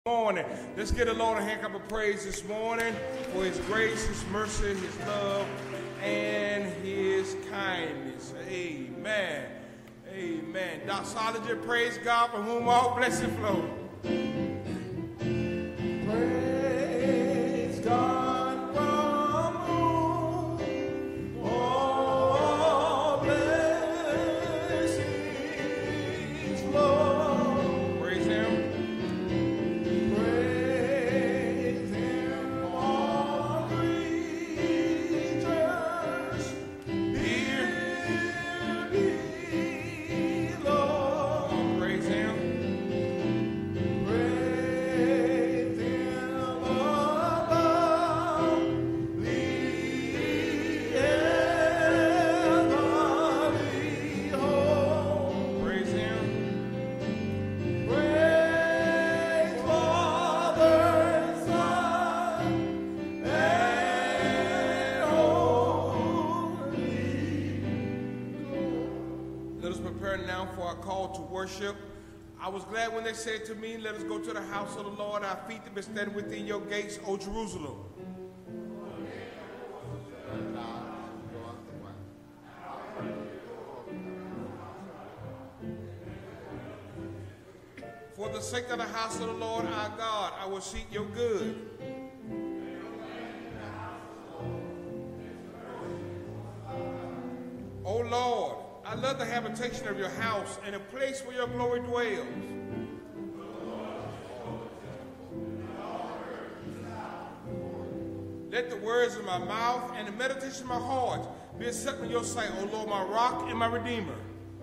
Morning. Let's give the Lord a hand clap of praise this morning for his grace, his mercy, his love, and his kindness. Amen. Amen. Doxology, praise God from whom all blessing flow. Praise God from whom all blessings flow. Praise him. Worship. I was glad when they said to me, let us go to the house of the Lord. Our feet to be standing within your gates, O Jerusalem. For the sake of the house of the Lord our God, I will seek your good. O Lord, I love the habitation of your house and a place where your glory dwells. Let the words of my mouth and the meditation of my heart be acceptable in your sight, O Lord, my rock and my redeemer.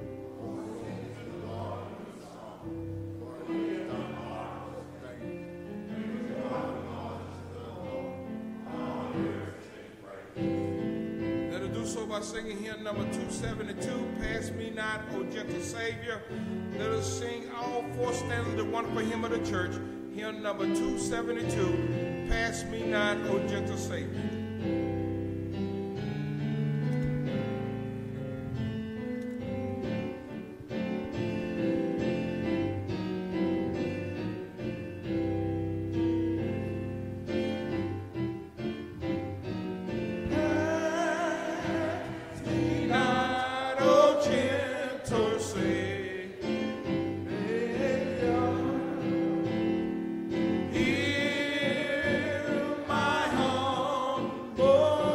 By singing hymn number 272, Pass Me Not, O Gentle Savior. Let us sing all four stanzas of the wonderful hymn of the church, hymn number 272, Pass Me Not, O Gentle Savior. Oh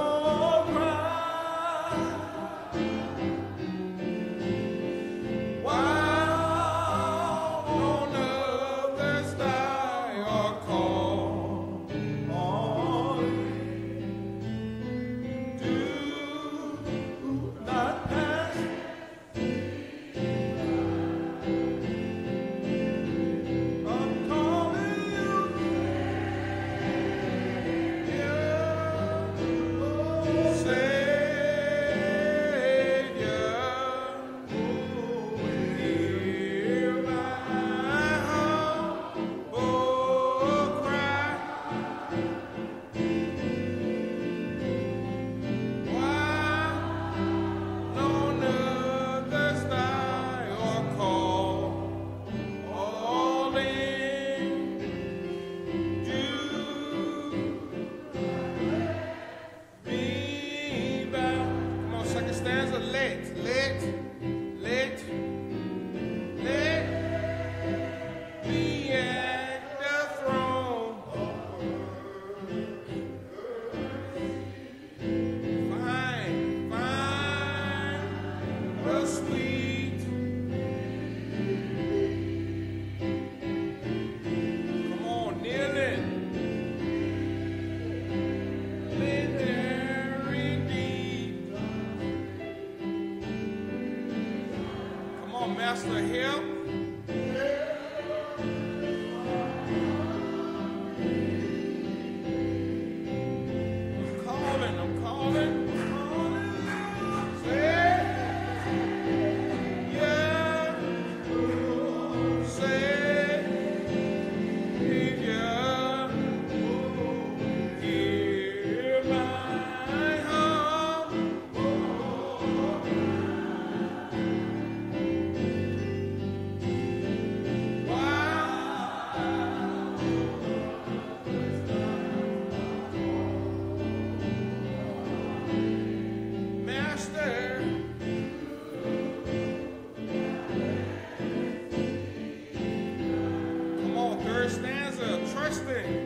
resting.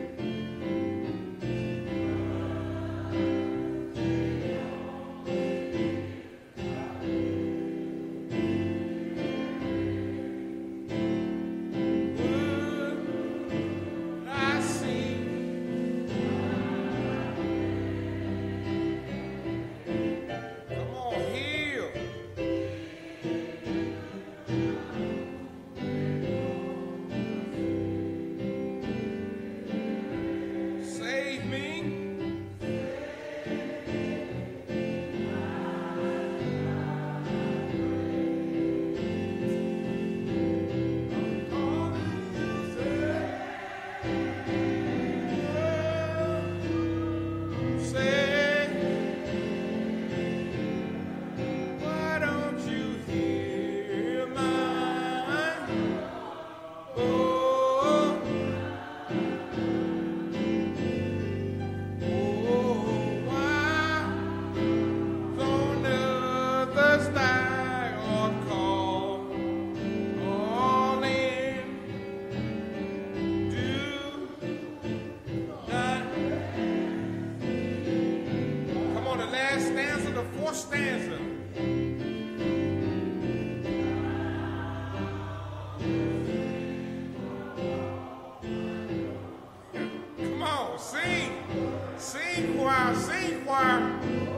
Sing choir.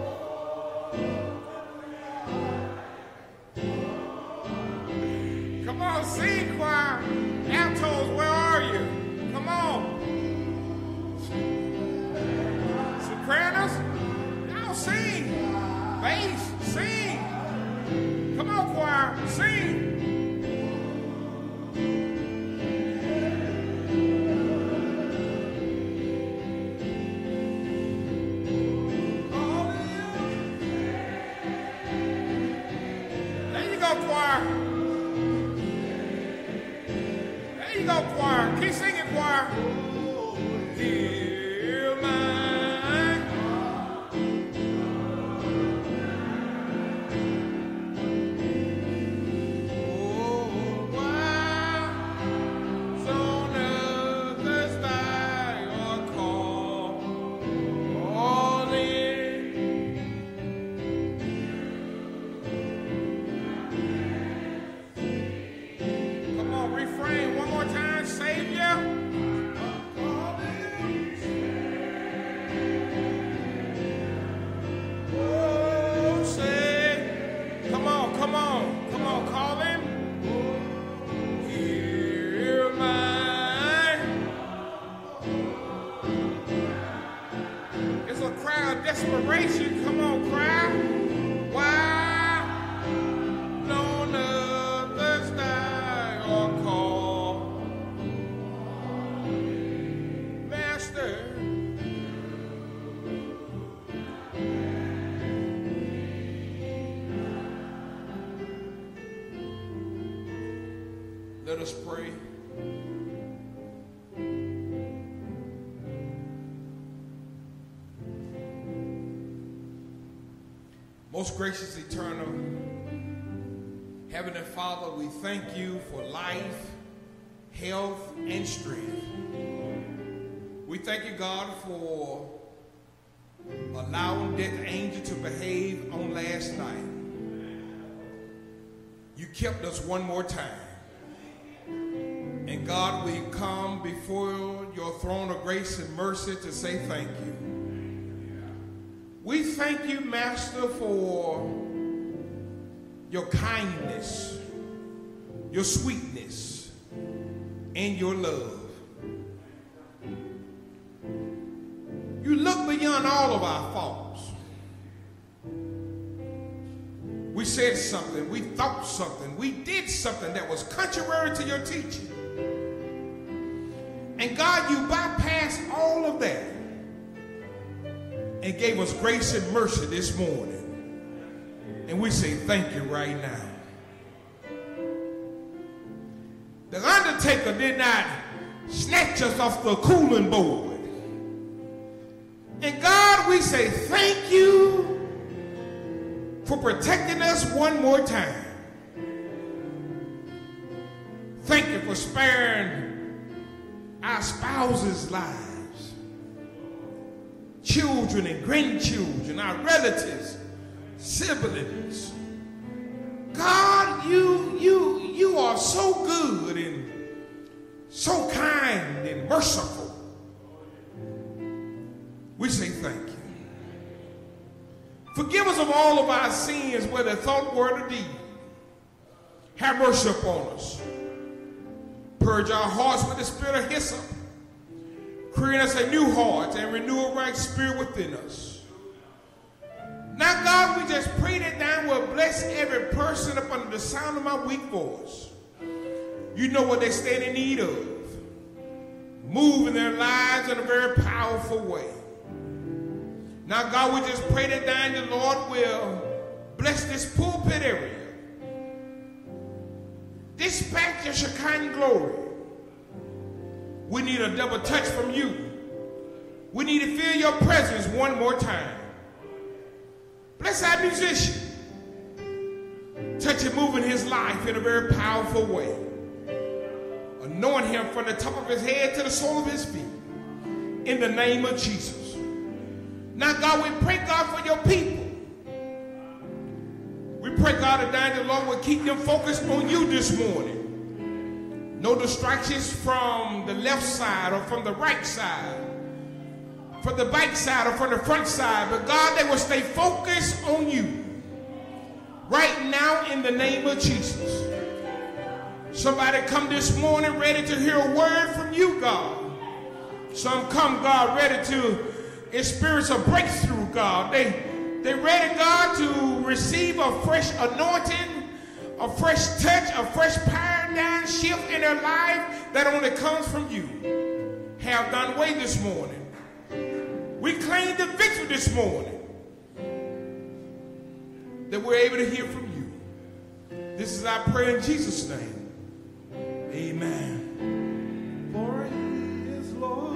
Come on, sing choir. Altos, where are you? Come on. Sopranos, y'all sing. Bass, sing. Come on, choir, sing. Choir. There you go, choir. Keep singing, choir. Hear my wise on others thy are called, all in. Refrain one more time, Savior. Oh, say, come on, come on, come on, call him. Hear mine. It's a cry of desperation. Come on, cry. Why? Let us pray. Most gracious, eternal, Heavenly Father, we thank you for life, health, and strength. We thank you, God, for allowing Death Angel to behave on last night. You kept us one more time. And God, we come before your throne of grace and mercy to say thank you. We thank you, Master, for your kindness, your sweetness, and your love. You look beyond all of our faults. We said something, we thought something, we did something that was contrary to your teaching. And God, you bypassed all of that and gave us grace and mercy this morning. And we say thank you right now. The undertaker did not snatch us off the cooling board. And God, we say thank you for protecting us one more time. Thank you for sparing our spouses' lives, children and grandchildren, our relatives, siblings. God, you are so good and so kind and merciful. We say thank you. Forgive us of all of our sins, whether thought, word, or deed. Have mercy upon us. Purge our hearts with the spirit of hyssop. Create us a new heart and renew a right spirit within us. Now, God, we just pray that thou will bless every person up under the sound of my weak voice. You know what they stand in need of. Move in their lives in a very powerful way. Now, God, we just pray that thou, the Lord, will bless this pulpit area. Dispatch your Shekinah glory. We need a double touch from you. We need to feel your presence one more time. Bless our musician. Touch and move in his life in a very powerful way. Anoint him from the top of his head to the sole of his feet. In the name of Jesus. Now, God, we pray, God, for your people. We pray, God, that the Lord will keep them focused on you this morning. No distractions from the left side or from the right side, from the back side or from the front side. But, God, they will stay focused on you. Right now, in the name of Jesus. Somebody come this morning ready to hear a word from you, God. Some come, God, ready to experience a breakthrough, God. They ready, God, to receive a fresh anointing, a fresh touch, a fresh paradigm shift in their life that only comes from you. Have done way this morning. We claim the victory this morning that we're able to hear from you. This is our prayer in Jesus' name. Amen. For he is Lord.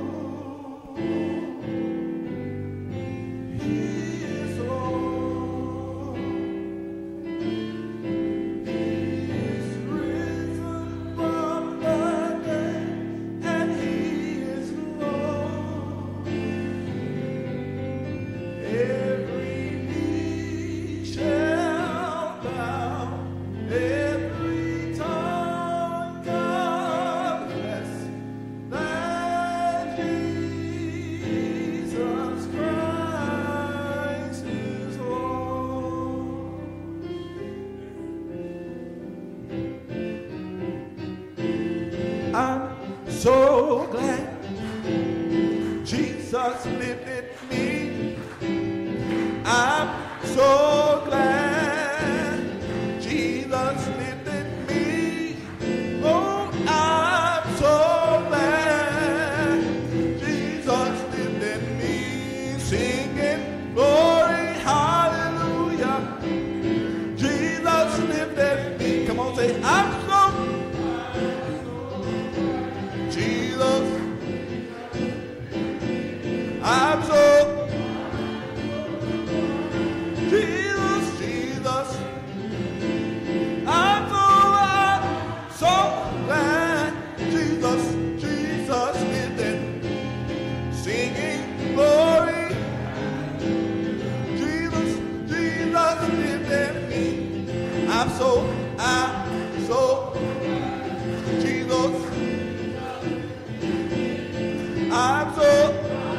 So glad Jesus lifted me. I'm so glad Jesus lifted me. Oh, I'm so glad Jesus lifted me. Singing glory, hallelujah. Jesus lifted me. Come on, say, I'm so I'm so Jesus, Jesus. I'm so glad Jesus, Jesus lifted, singing glory. Jesus, Jesus lifted me. I'm so Jesus. I'm so.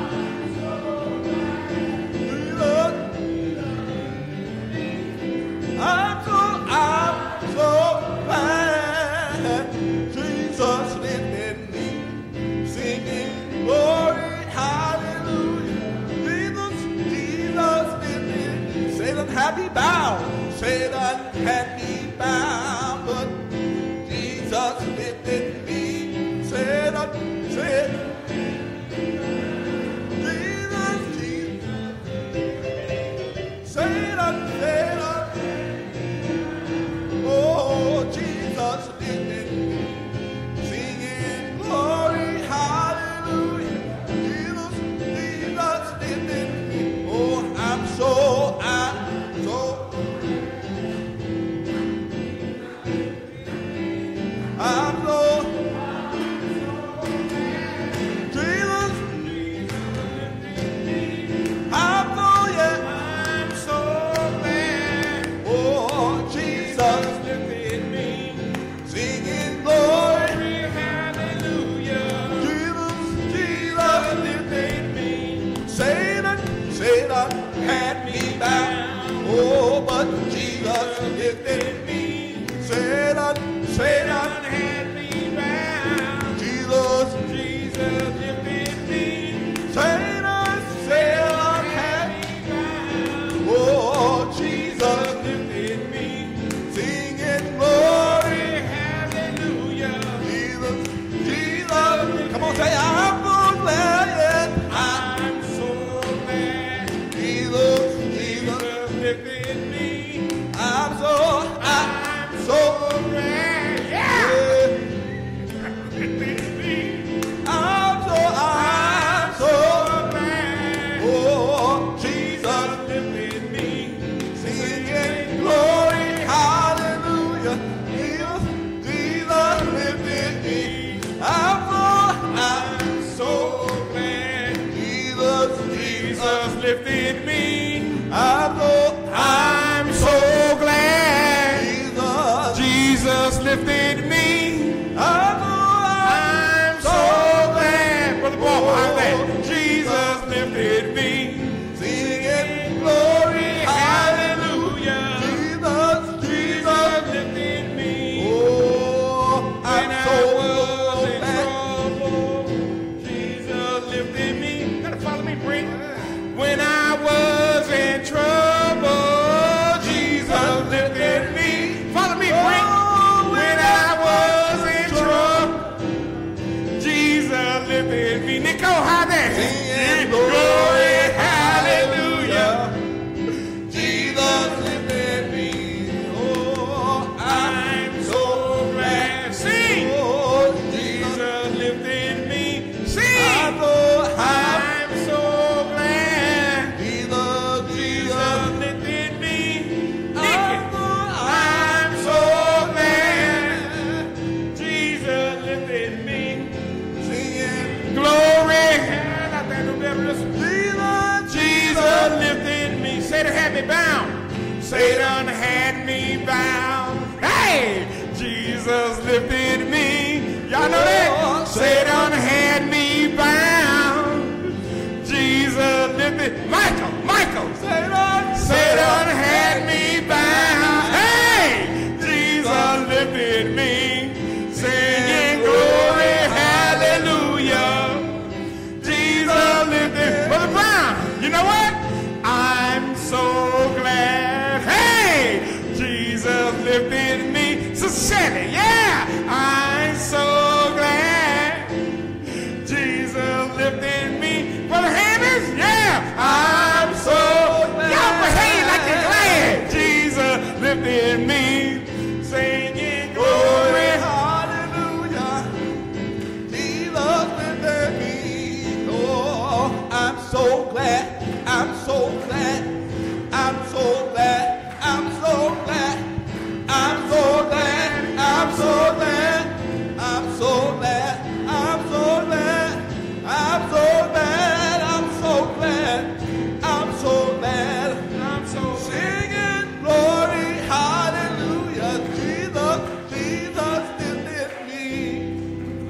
I'm so glad Jesus lifted me, singing glory, hallelujah. Jesus, Jesus lifted me. Satan had me bound, Satan had me bound, but Jesus lifted me. Satan, Satan. had me bound. Oh, but Jesus lifted me. Satan had me bound. Jesus lifted me. Satan had me bound. oh, Jesus lifted me. singing glory. Hallelujah. Jesus. Come on, say, I'm so glad. I'm so glad. Jesus lifted me. I'm so glad. Lifted me. I'm so glad. oh, Jesus lifted me. singing glory, hallelujah. Jesus lifted me. I'm so glad. Jesus lifted me. I'm so glad. Jesus lifted me. I'm so glad. Brother Paul, behind that. Jesus lifted me. singing glory, Hallelujah. Jesus lifted me. oh, When I'm I so was in glad. trouble, Jesus lifted me. Gotta follow me, Brent. When I was in trouble, Jesus lifted me. Follow me, Brent. When I was in trouble, Jesus lifted me. Nico, how that? Singing Glory, hallelujah. Jesus lifted me. Oh, I'm so glad. Sing. oh, Jesus lifted me. Sing. I'm so glad. Jesus Lifted me. Nikki. I'm so glad. Jesus lifted me. singing Glory. I think no better listen. Jesus lifted me. Satan had me bound. Satan had me bound. Hey! Jesus lifted me. Y'all know that? Satan had me bound. Jesus lifted. Michael. Satan had me bound. Hey! Jesus lifted me. Singing glory, hallelujah. Jesus lifted. Brother Brown, you know what? I'm so glad. Hey! Jesus lifted me. Sister Sally, yeah! I'm so glad. Jesus lifted me. Brother Hammers, yeah! I'm so glad. Y'all behave like you're glad. Jesus lifted me. Singing glory. Hallelujah. Jesus lifted me. Oh, I'm so glad. I'm so glad. I'm so glad. I'm so glad. I'm so glad. I'm so glad. I'm so glad. I'm so glad. I'm so glad. I'm so glad. I'm so glad. I'm so Singing glory, hallelujah. Jesus lifted me.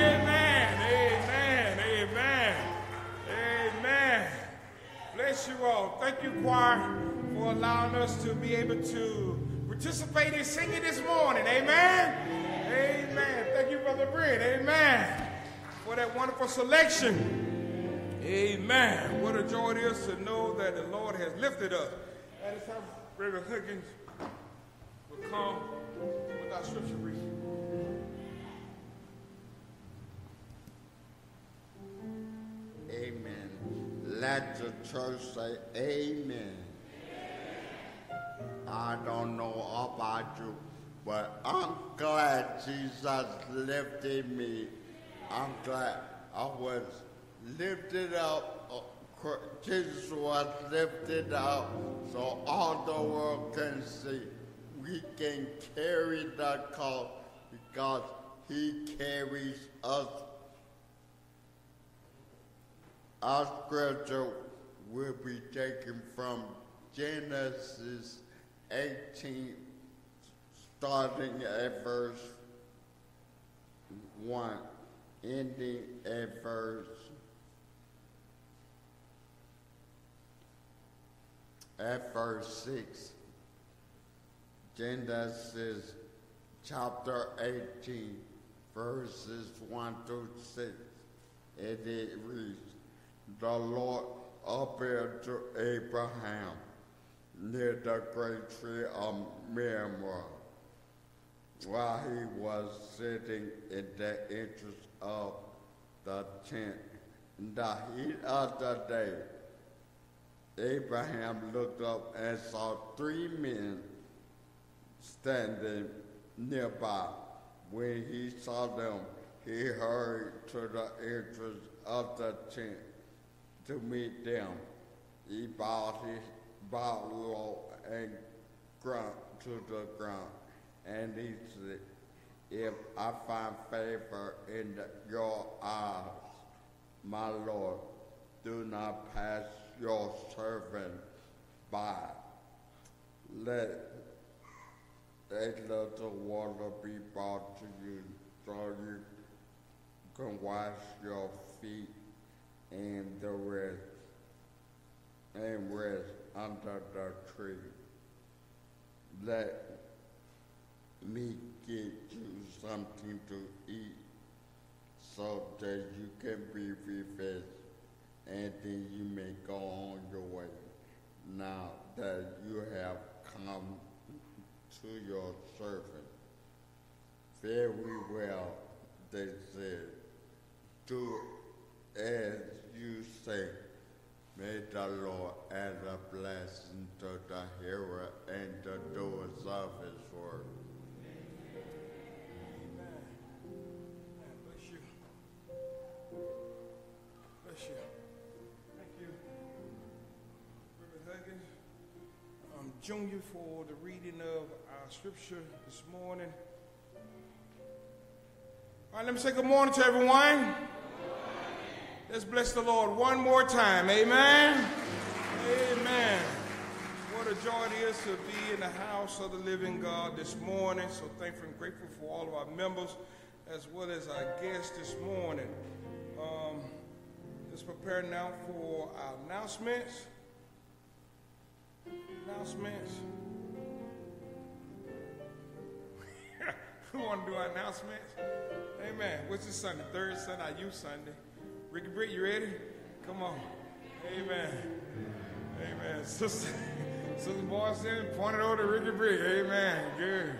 Amen. Bless you all. Thank you, choir, for allowing us to be able to participate in singing this morning. Amen. Amen. Thank you, Brother Brent. Amen. For that wonderful selection. Amen. What a joy it is to know that the Lord has lifted us. At this time, Reverend Huggins will come with our scripture reading. Amen. Let the church say amen. I don't know about you, but I'm glad Jesus lifted me. I'm glad I was lifted up. Jesus was lifted up so all the world can see. We can carry that cross because he carries us. Our scripture will be taken from Genesis 18, starting at verse 1, ending at verse at verse 6. Genesis chapter 18, verses 1 through 6. And it reads, the Lord appeared to Abraham near the great tree of Mamre, while he was sitting in the entrance of the tent. In the heat of the day, Abraham looked up and saw 3 men standing nearby. When he saw them, he hurried to the entrance of the tent to meet them. He bowed low and ground to the ground, and he said, if I find favor in your eyes, my Lord, do not pass your servant by. Let a little water be brought to you so you can wash your feet and rest under the tree. Let me get you something to eat so that you can be refreshed, and then you may go on your way. Now that you have come to your servant. Very well, they said, do as you say. May the Lord add a blessing to the hearer and the doers of his word. Amen. Bless you. Bless you. Thank you, Reverend Huggins. Junior, for the reading of our scripture this morning. All right, let me say good morning to everyone. Let's bless the Lord one more time. Amen. Amen. What a joy it is to be in the house of the living God this morning. So thankful and grateful for all of our members as well as our guests this morning. Let's prepare now for our announcements. We want to do our announcements. Amen. What's this Sunday? Third Sunday, our youth Sunday. Ricky Britt, you ready? Come on. Amen. Amen. Sister Boston pointed over to Ricky Britt. Amen. Good.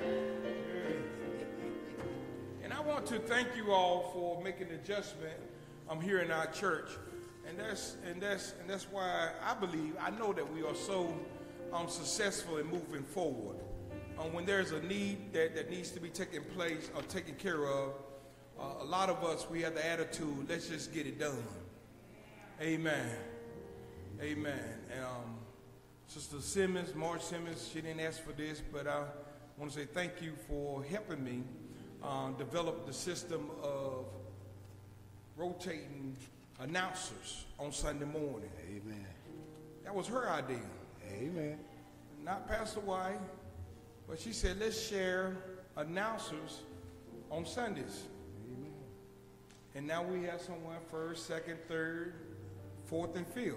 And I want to thank you all for making the adjustment here in our church. And that's why I know that we are so successful in moving forward. When there's a need that needs to be taken care of, a lot of us, we have the attitude, let's just get it done. Amen. Amen. And Sister Simmons, Marge Simmons, she didn't ask for this, but I want to say thank you for helping me develop the system of rotating announcers on Sunday morning. Amen. That was her idea. Amen. Not Pastor White, but she said, let's share announcers on Sundays. Amen. And now we have someone first, second, third, fourth, and fifth.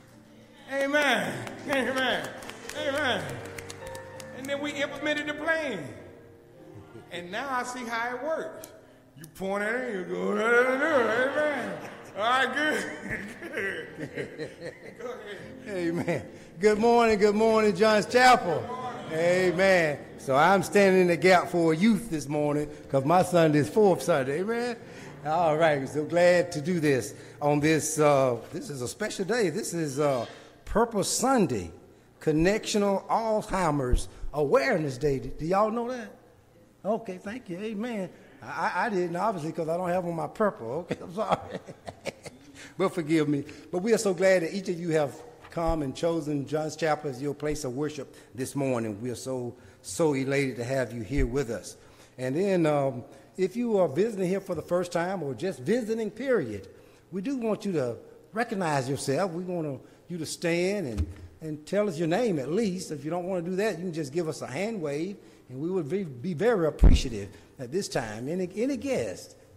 Amen. Amen. Amen. And then we implemented the plan. And now I see how it works. You point at it, you go, amen. All right, good. Go ahead. Amen. Good morning, Johns Chapel. Amen. So I'm standing in the gap for youth this morning because my Sunday is fourth Sunday. Amen. All right. So glad to do this on this. This is a special day. This is Purpose Sunday, Connectional Alzheimer's Awareness Day. Do y'all know that? Okay. Thank you. Amen. I didn't, obviously, because I don't have on my purple. Okay, I'm sorry. But forgive me. But we are so glad that each of you have come and chosen Johns Chapel as your place of worship this morning. We are so elated to have you here with us. And then if you are visiting here for the first time or just visiting, period, we do want you to recognize yourself. We want you to stand and tell us your name at least. If you don't want to do that, you can just give us a hand wave, and we would be very appreciative at this time. Any guest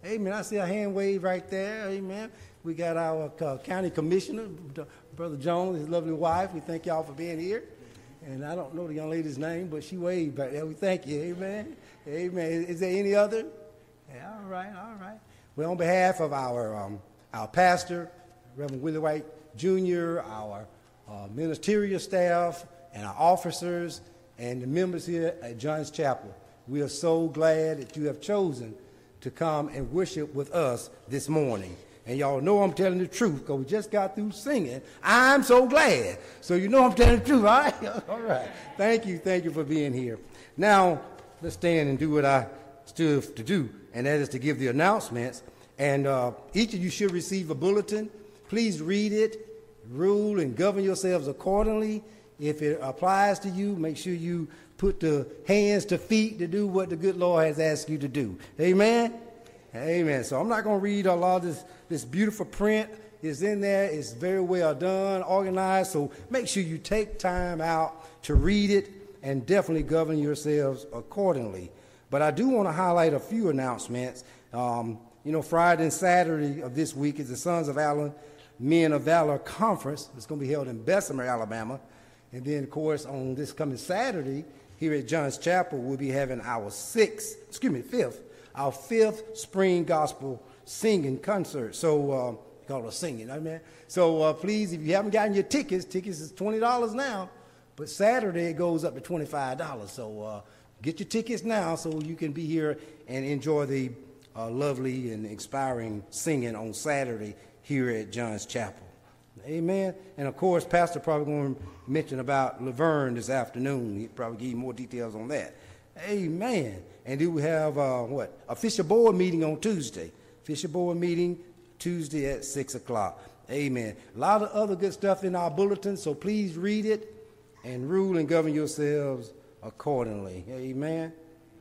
Amen. I see a hand wave right there. Amen. We got our county commissioner, Brother Jones, his lovely wife. We thank y'all for being here. And I don't know the young lady's name, but she waved back there. We thank you. Amen. Amen. Is there any other? Yeah, all right, all right. Well, on behalf of our pastor, Reverend Willie White Jr., our ministerial staff, and our officers, and the members here at Johns Chapel, we are so glad that you have chosen to come and worship with us this morning. And y'all know I'm telling the truth because we just got through singing, I'm so glad. So you know I'm telling the truth, all right? All right. Thank you for being here. Now, let's stand and do what I stood to do, and that is to give the announcements. And each of you should receive a bulletin. Please read it, rule, and govern yourselves accordingly. If it applies to you, make sure you put the hands to feet to do what the good Lord has asked you to do. Amen? Amen. So I'm not going to read a lot of this beautiful print. It's in there. It's very well done, organized. So make sure you take time out to read it and definitely govern yourselves accordingly. But I do want to highlight a few announcements. Friday and Saturday of this week is the Sons of Allen Men of Valor Conference. It's going to be held in Bessemer, Alabama. And then, of course, on this coming Saturday, here at Johns Chapel, we'll be having our fifth spring gospel singing concert. So, call it singing, amen. So, please, if you haven't gotten your tickets is $20 now, but Saturday it goes up to $25. So, get your tickets now so you can be here and enjoy the lovely and inspiring singing on Saturday here at Johns Chapel. Amen. And of course, Pastor probably going to mention about Laverne this afternoon. He'll probably give you more details on that. Amen. And then we have a Fisher Board meeting on Tuesday. Fisher Board meeting Tuesday at 6 o'clock. Amen. A lot of other good stuff in our bulletin, so please read it and rule and govern yourselves accordingly. Amen.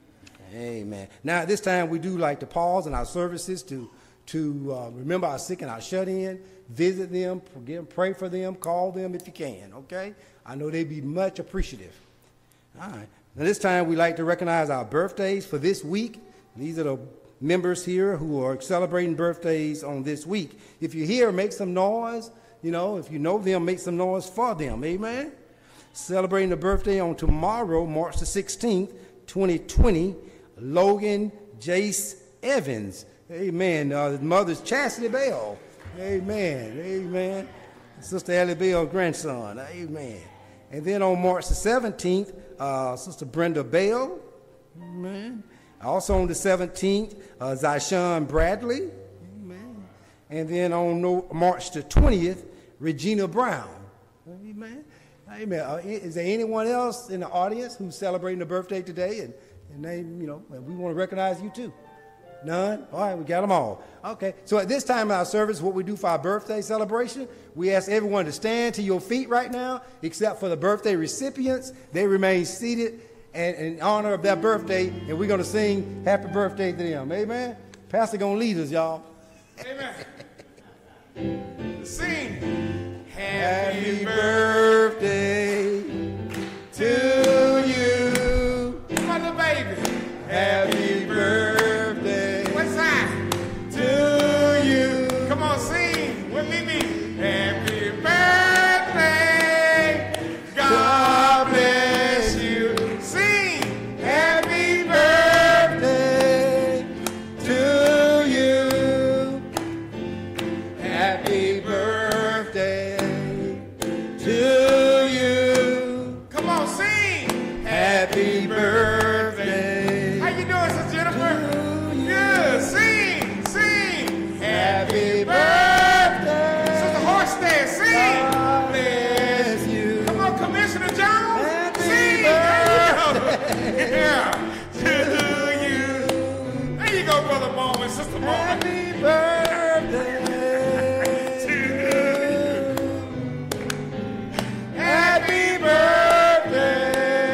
Amen. Now, at this time, we do like to pause in our services to remember our sick and our shut-in, visit them, pray for them, call them if you can, okay? I know they'd be much appreciative. All right. Now, this time, we like to recognize our birthdays for this week. These are the members here who are celebrating birthdays on this week. If you're here, make some noise. If you know them, make some noise for them. Amen? Celebrating the birthday on tomorrow, March the 16th, 2020, Logan Jace Evans. Amen. His mother's Chastity Bell. Amen. Amen. Sister Ellie Bell's grandson. Amen. And then on March the 17th, Sister Brenda Bell. Amen. Also on the 17th, Zyshawn Bradley. Amen. And then on March the 20th, Regina Brown. Amen. Amen. Is there anyone else in the audience who's celebrating a birthday today? And they, and we want to recognize you too. None? All right, we got them all. Okay, so at this time in our service, what we do for our birthday celebration, we ask everyone to stand to your feet right now, except for the birthday recipients. They remain seated in honor of their birthday, and we're going to sing happy birthday to them. Amen? Pastor going to lead us, y'all. Amen. Sing. Happy birthday to you. Mother baby. Happy birthday. What's that? To you. Come on, sing with me. Happy birthday. God bless you. Sing. Happy birthday to you. Happy birthday to you. Come on, sing. Happy birthday. How you doing, Sister Jennifer? Good. Sing. Happy birthday. Sister Horstead, sing. God bless you. Come on, Commissioner Jones. Happy Sing. birthday. Yeah. To you. There you go, Brother Bowman, Sister Bowman. Happy birthday. Happy birthday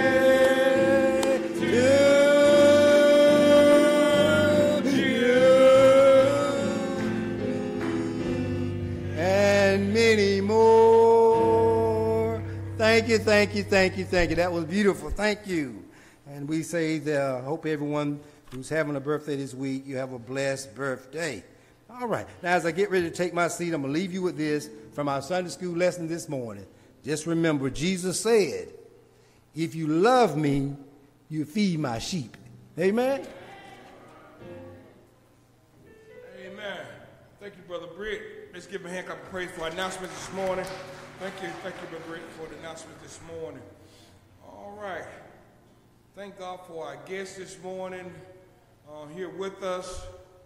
to you. And many more. Thank you. That was beautiful. Thank you. And we say that I hope everyone who's having a birthday this week, you have a blessed birthday. All right. Now, as I get ready to take my seat, I'm going to leave you with this from our Sunday school lesson this morning. Just remember, Jesus said, if you love me, you feed my sheep. Amen? Amen. Thank you, Brother Britt. Let's give a hand clap of praise for our announcement this morning. Thank you, Brother Britt, for the announcement this morning. All right. Thank God for our guests this morning here with us.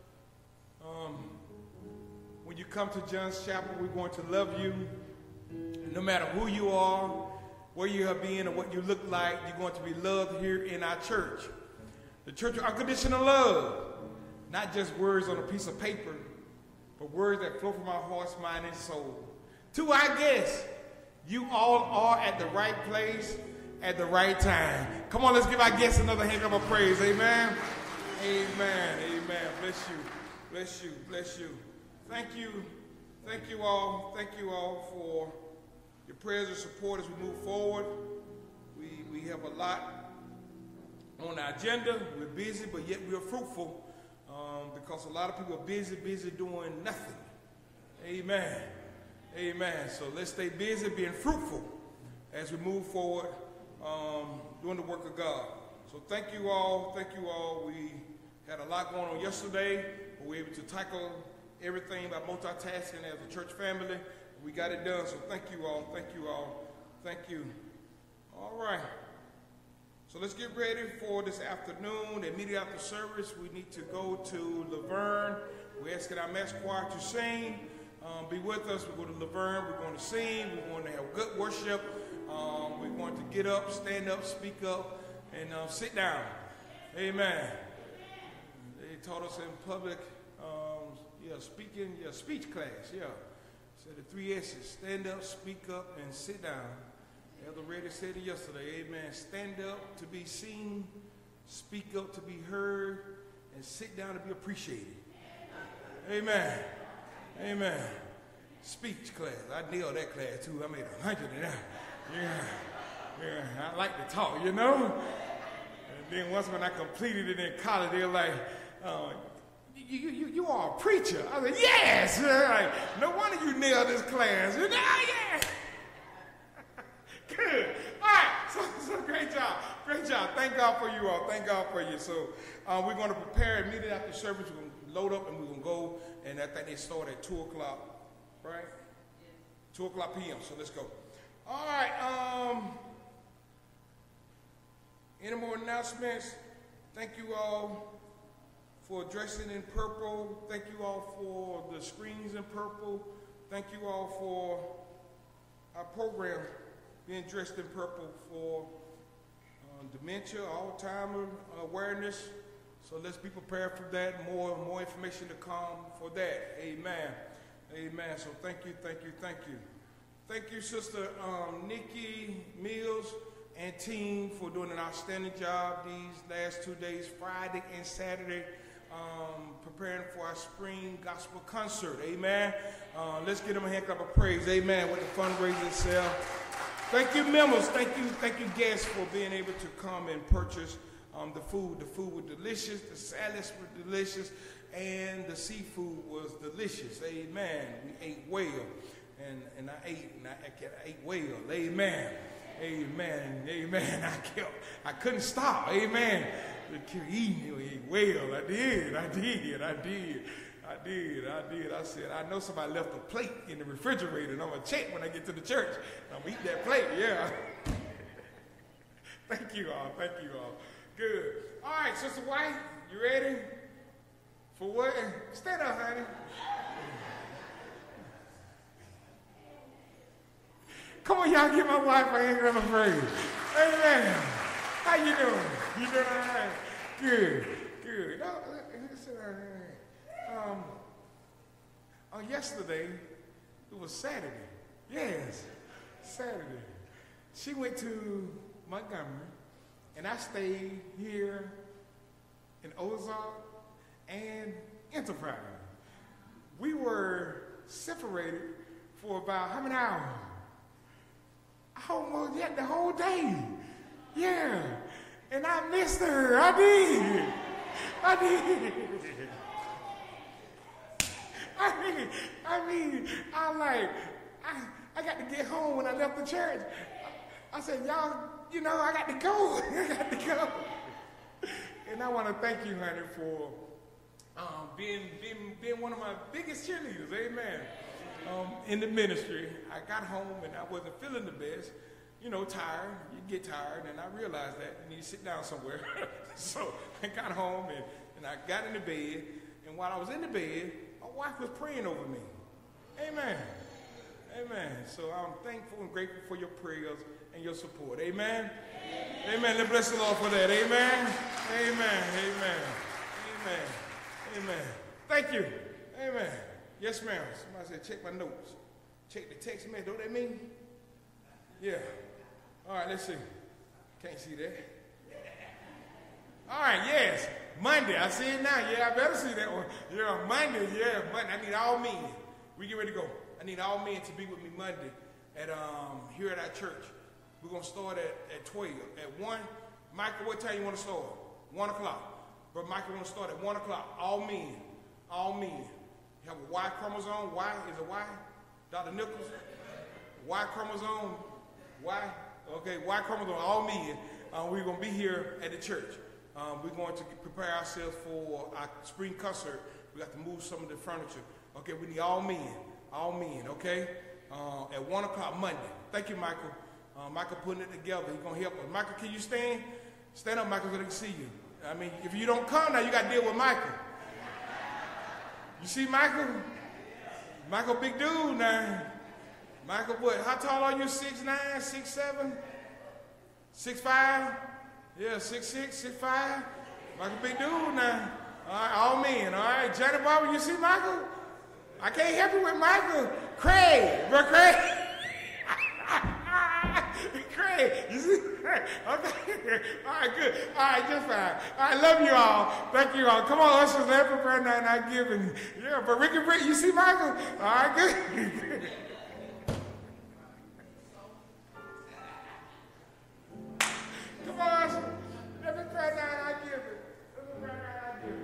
When you come to John's Chapel, we're going to love you. No matter who you are, where you have been, or what you look like, you're going to be loved here in our church. The church of unconditional love, not just words on a piece of paper, but words that flow from our hearts, mind, and soul. To our guests, you all are at the right place at the right time. Come on, let's give our guests another hand of praise. Amen. Amen. Amen. Bless you. Bless you. Bless you. Thank you. Thank you all. Thank you all for your prayers and support as we move forward. We have a lot on our agenda. We're busy, but yet we're fruitful because a lot of people are busy doing nothing. Amen. Amen. So let's stay busy being fruitful as we move forward doing the work of God. So thank you all. Thank you all. We had a lot going on yesterday, but we were able to tackle everything by multitasking as a church family. We got it done, so thank you all. Thank you all. Thank you. All right. So let's get ready for this afternoon. Immediately after service, we need to go to Laverne. We're asking our mass choir to sing. Be with us. We're going to Laverne. We're going to sing. We're going to have good worship. We're going to get up, stand up, speak up, and sit down. Amen. They taught us in public, speech class, So the 3 S's, stand up, speak up, and sit down. Elder Reddy said it yesterday, amen. Stand up to be seen, speak up to be heard, and sit down to be appreciated. Amen. Amen. Speech class, I nailed that class too. I made 100 in that. Yeah, I like to talk, And then once when I completed it in college, they were like, you are a preacher. I was like, yes. Like, no wonder you nailed this class. Yeah. Good. All right. So great job. Great job. Thank God for you all. Thank God for you. So we're going to prepare immediately after service. We're going to load up and we're going to go. And I think they start at 2 o'clock, right? 2 o'clock p.m. So let's go. All right. Any more announcements? Thank you all for dressing in purple. Thank you all for the screens in purple. Thank you all for our program being dressed in purple for dementia, Alzheimer awareness. So let's be prepared for that. More information to come for that. Amen. Amen. So thank you. Thank you, Sister Nikki Mills and team for doing an outstanding job these last 2 days, Friday and Saturday, preparing for our spring gospel concert. Amen. Let's give them a hand clap of praise. Amen. With the fundraiser itself. Thank you, members. Thank you, guests, for being able to come and purchase the food. The food was delicious. The salads were delicious. And the seafood was delicious. Amen. We ate well. And I ate well. Amen. Amen. Amen. I couldn't stop. Amen. I kept eating. Ate well. I did. I said, I know somebody left a plate in the refrigerator, and I'm going to check when I get to the church. I'm going to eat that plate. Yeah. Thank you all. Good. All right, Sister White, you ready? For what? Stand up, honey. Come on, y'all, give my wife a hand clap of praise. Amen. How you doing? You doing all right? Good. Oh, sit down here. Yesterday, it was Saturday. Yes, Saturday. She went to Montgomery, and I stayed here in Ozark and Enterprise. We were separated for about how many hours? Almost the whole day. Yeah. And I missed her. I did. I got to get home when I left the church. I said, y'all, I got to go. I got to go. And I want to thank you, honey, for being one of my biggest cheerleaders. Amen. In the ministry, I got home and I wasn't feeling the best. Tired. You get tired, and I realized that you need to sit down somewhere. So I got home and I got in the bed, and while I was in the bed, my wife was praying over me. Amen. Amen. So I'm thankful and grateful for your prayers and your support. Amen. Amen. Let's bless the Lord for that. Amen. Amen. Amen. Amen. Amen. Thank you. Amen. Yes, ma'am. Somebody said, check my notes. Check the text message. Know what that mean? Yeah. All right, let's see. Can't see that. All right, yes. Monday. I see it now. Yeah, I better see that one. Yeah, Monday. Yeah, Monday. I need all men. We get ready to go. I need all men to be with me Monday at here at our church. We're going to start at 12. At 1, Michael, what time you want to start? 1 o'clock. But Michael want to start at 1 o'clock. All men. All men. You have a Y chromosome. Y is a Y? Dr. Nichols? Y chromosome. Y? Okay, Y chromosome. All men. We're going to be here at the church. We're going to prepare ourselves for our spring concert. We got to move some of the furniture. Okay, we need all men. All men, okay? At 1 o'clock Monday. Thank you, Michael. Michael putting it together. He's going to help us. Michael, can you stand? Stand up, Michael, so they can see you. I mean, if you don't come now, you got to deal with Michael. You see Michael? Michael, big dude now. Michael, what? How tall are you? 6'9", 6'7", 6'5"? Yeah, 6'6", 6'5". Michael, big dude now. All right, all men. All right, Johnny Barber, you see Michael? I can't help you with Michael. Craig, bro, Craig. Craig, you see? Okay. All right, good. All right, just fine. I love you all. Thank you all. Come on, ushers, let's prepare night not giving. Yeah, but Ricky Brick, you see Michael? All right, good. Come on, ushers. Let's prepare night not giving. Let's prepare night not giving.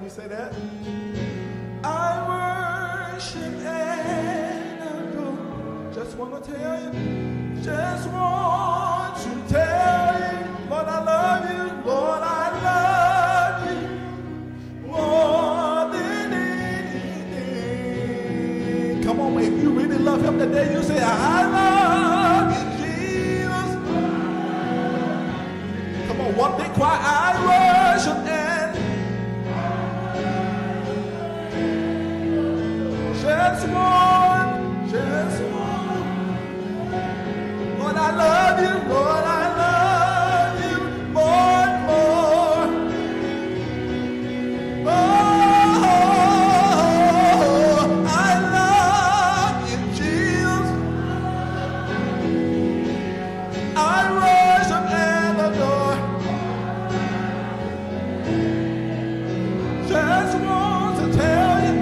me say that. I worship and adore. Just want to tell you. Just want to tell you. Lord, I love you. Lord, I love you more than anything. Come on, if you really love him today, you say, I love you, Jesus. Come on, one big cry. I worship and just one. Lord, I love you. Lord, I love you more and more. Oh, I love you, Jesus. I worship and adore. Just want to tell you,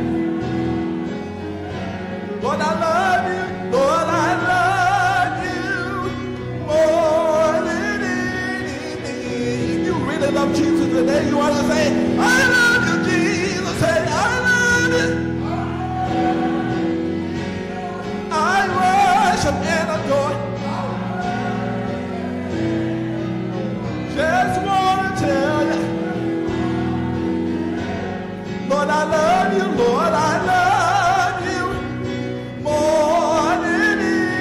Lord, I love you. Lord, I love you more than anything. If you really love Jesus today, you ought to say, I love you, Jesus. Say, I love you. I worship and adore. Just want to tell you, Lord, I love you. Lord, I love you more than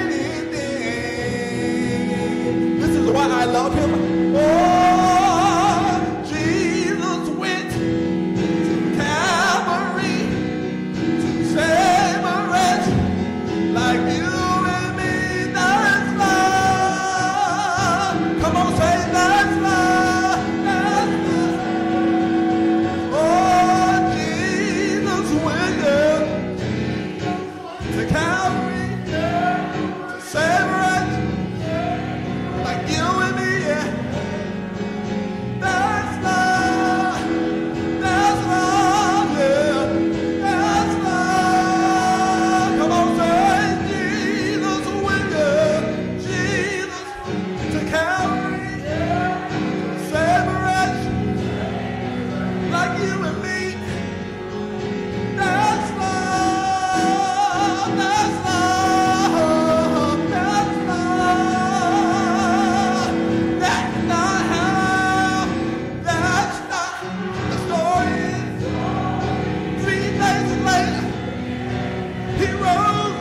anything. This is why I love him. Oh, Jesus went to Calvary to save a wretch like you and me. That's love. Come on, say that's love. That's love. Oh, Jesus went to Calvary to save a wretch like you and me. Yeah. That's love. That's love. Yeah. That's love. Come on, say Jesus went Jesus to Calvary to save a wretch like you and me. That's love. That's love. That's love. That's not how. That's not the story. 3 days later, he rose.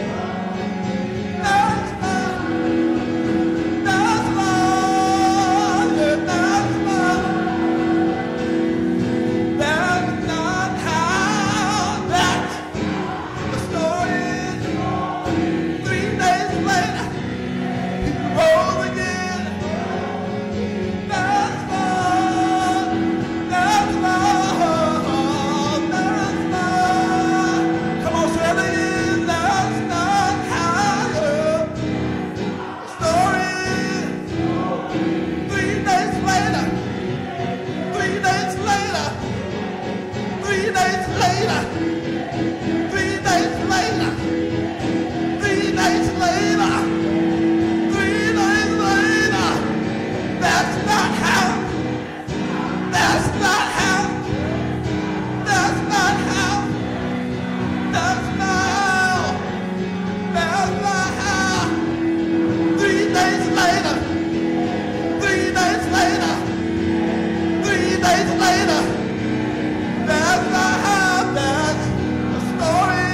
That's love. That's love. Yeah, that's love. That's not how. That's the story. 3 days later, he rose again. That's love. That's love. That's love. Come on, say it again. That's not how the story is. 3 days later. 3 days later. 3 days later. 3 days later. 3 days later. 3 days later. That's not how. That's not how. That's not how. That's not. That's not how. 3 days later. 3 days later. 3 days later. That's not how. That's the story.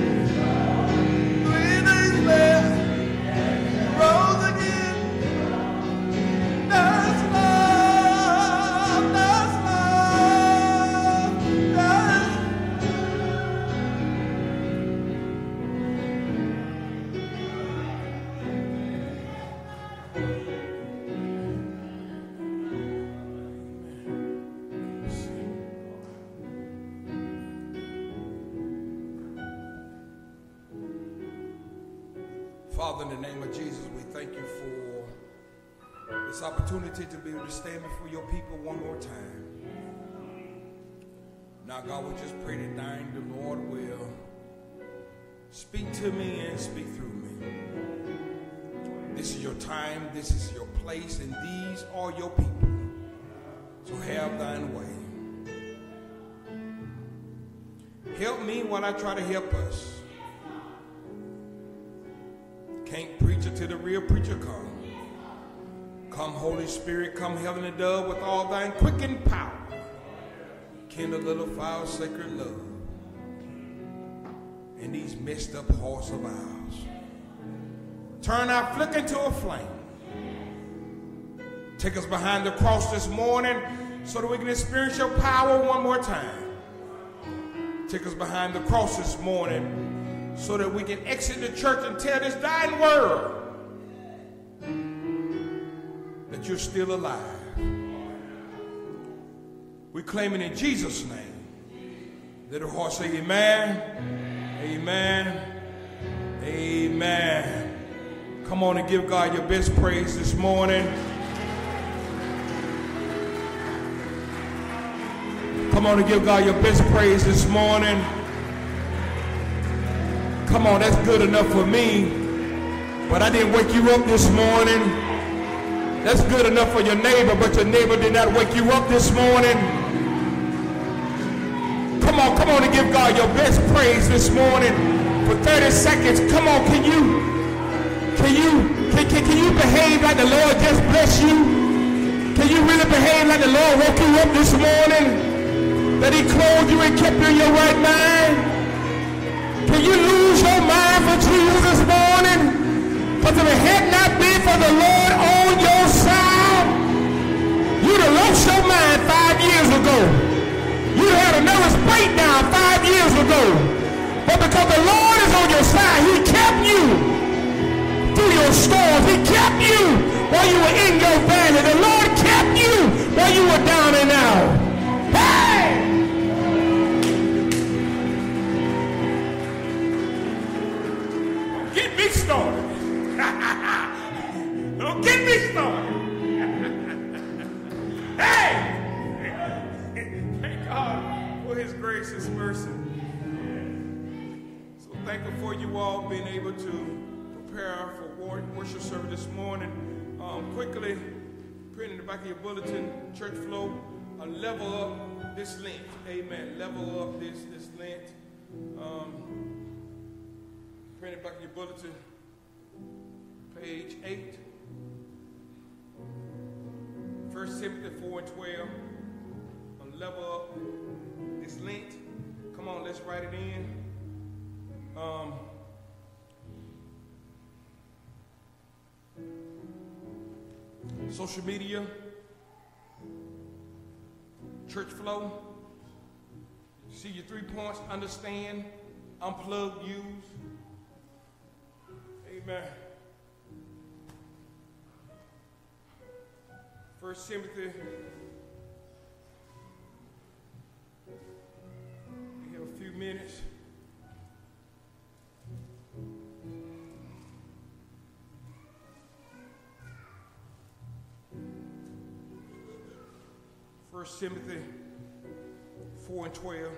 3 days later, he rose again. That's love. That's love. That's Father, in the name of Jesus, we thank you for this opportunity to be able to stand before your people one more time. Now, God, we just pray that thine, the Lord, will speak to me and speak through me. This is your time, this is your place, and these are your people. So have thine way. Help me while I try to help us. Can't preach it till the real preacher come. Come, Holy Spirit, come, heavenly dove, with all thine quickened power. Kindle a little fire of sacred love in these messed up hearts of ours. Turn our flicker into a flame. Take us behind the cross this morning so that we can experience your power one more time. Take us behind the cross this morning so that we can exit the church and tell this dying world that you're still alive. We claim it in Jesus' name. Let our hearts say amen, amen, amen. Come on and give God your best praise this morning. Come on and give God your best praise this morning. Come on, that's good enough for me. But I didn't wake you up this morning. That's good enough for your neighbor, but your neighbor did not wake you up this morning. Come on and give God your best praise this morning for 30 seconds. Come on, can you behave like the Lord just blessed you? Can you really behave like the Lord woke you up this morning? That he clothed you and kept you in your right mind? Can you lose your mind for Jesus this morning? Because if it had not been for the Lord on your side, you'd have lost your mind 5 years ago. You'd have had a nervous breakdown 5 years ago. But because the Lord is on your side, he kept you through your storms. He kept you while you were in your valley. The Lord kept you while you were down and out. Hey! Get me started. Don't get me started. Hey! Thank God for his grace, his mercy. So thankful for you all being able to prepare for worship service this morning. Quickly, print in the back of your bulletin, church flow, level up this Lent. Amen. Level up this Lent. Print it back in your bulletin, page 8. 1 Timothy 4 and 12. Level up this Lent. Come on, let's write it in. Social media, church flow. See your 3 points: understand, unplug, use. Amen. 1 Timothy. We have a few minutes. First Timothy 4 and 12.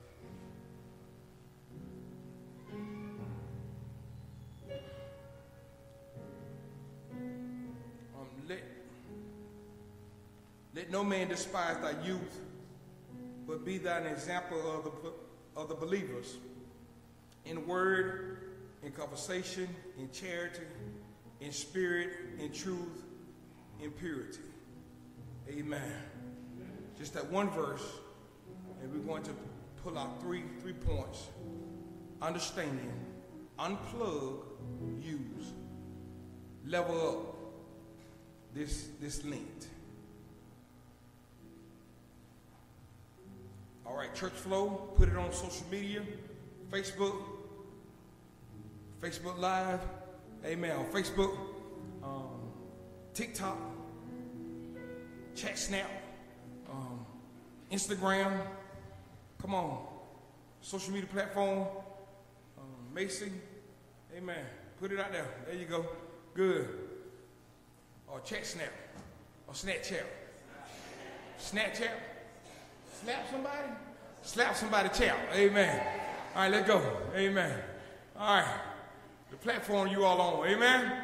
Let no man despise thy youth, but be thine example of the believers in word, in conversation, in charity, in spirit, in truth, in purity. Amen. Just that one verse, and we're going to pull out three points. Understanding, unplug, use, level up this Lent. All right, church flow, put it on social media, Facebook Live, amen, on Facebook, TikTok, Chat Snap, Instagram, come on, social media platform, Macy, amen, put it out there, there you go, good, or Chat Snap, or Snapchat, slap somebody? Slap somebody, child. Amen. All right, let's go. Amen. All right. The platform you all on. Amen.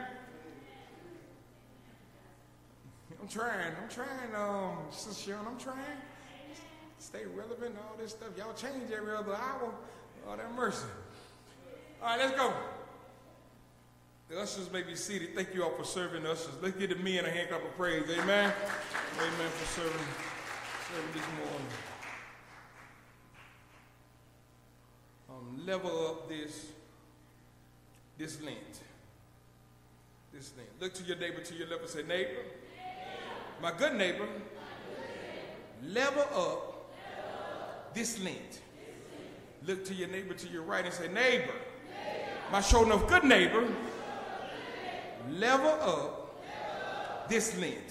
I'm trying, Sister Sharon, I'm trying. stay relevant, all this stuff. Y'all change every other hour. Lord have mercy. All right, let's go. The ushers may be seated. Thank you all for serving the ushers. Let's give the men a hand clap of praise. Amen. Amen for serving this morning. Level up this Lent. This Lent. Look to your neighbor to your left and say, neighbor, my good neighbor, level up this Lent. Look to your neighbor to your right and say, neighbor, my sure enough good neighbor, level up this Lent.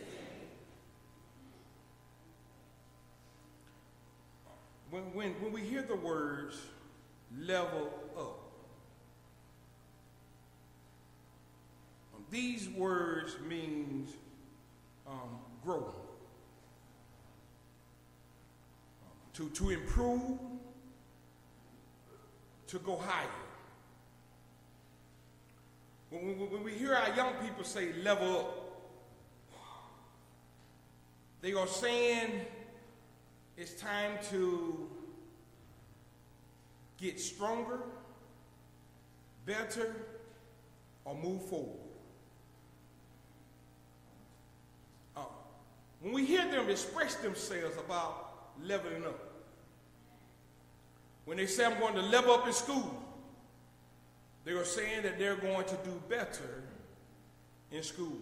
When we hear the words level up, these words means grow, to improve, to go higher. When we hear our young people say level up, they are saying it's time to get stronger, better, or move forward. When we hear them express themselves about leveling up, when they say I'm going to level up in school, they are saying that they're going to do better in school.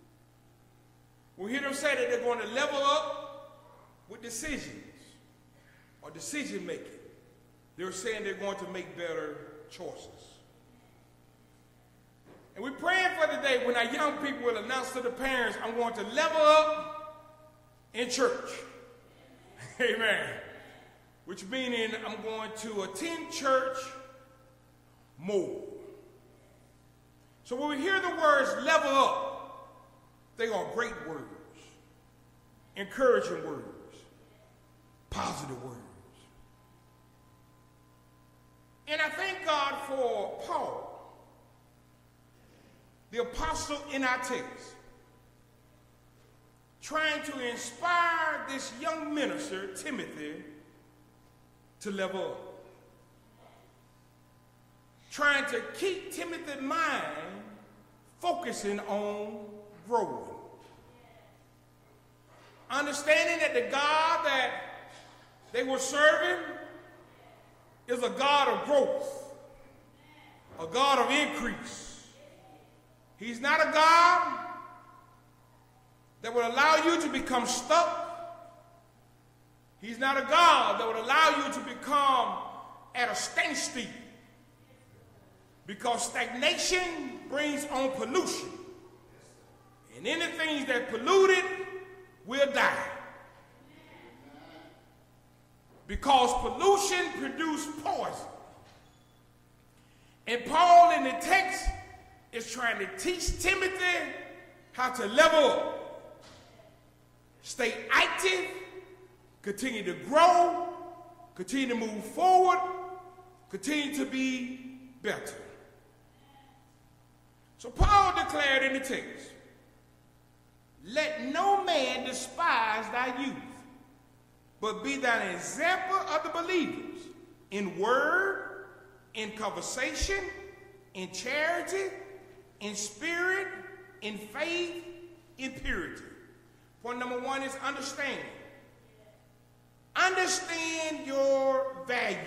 We hear them say that they're going to level up with decisions or decision making. They're saying they're going to make better choices. And we're praying for the day when our young people will announce to the parents, I'm going to level up in church. Amen. Which meaning I'm going to attend church more. So when we hear the words level up, they are great words, encouraging words, positive words. And I thank God for Paul, the apostle in our text, trying to inspire this young minister, Timothy, to level up. Trying to keep Timothy's mind focusing on growing. Understanding that the God that they were serving is a God of growth, a God of increase. He's not a God that will allow you to become stuck. He's not a God that would allow you to become at a standstill, because stagnation brings on pollution, and anything that polluted will die, because pollution produces poison. And Paul in the text is trying to teach Timothy how to level up, stay active, continue to grow, continue to move forward, continue to be better. So Paul declared in the text, let no man despise thy youth, but be thine example of the believers in word, in conversation, in charity, in spirit, in faith, in purity. Point number one is understanding. Understand your value.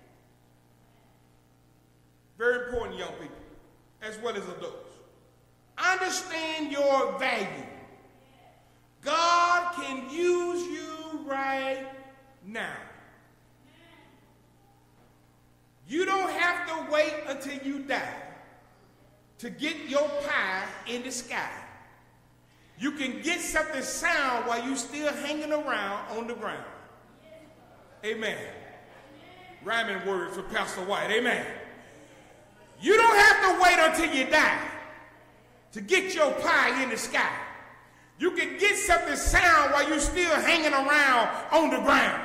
Very important, young people, as well as adults. Understand your value. God can use you right now. You don't have to wait until you die to get your pie in the sky. You can get something sound while you're still hanging around on the ground. Amen. Rhyming words for Pastor White. Amen. You don't have to wait until you die to get your pie in the sky. You can get something sound while you're still hanging around on the ground.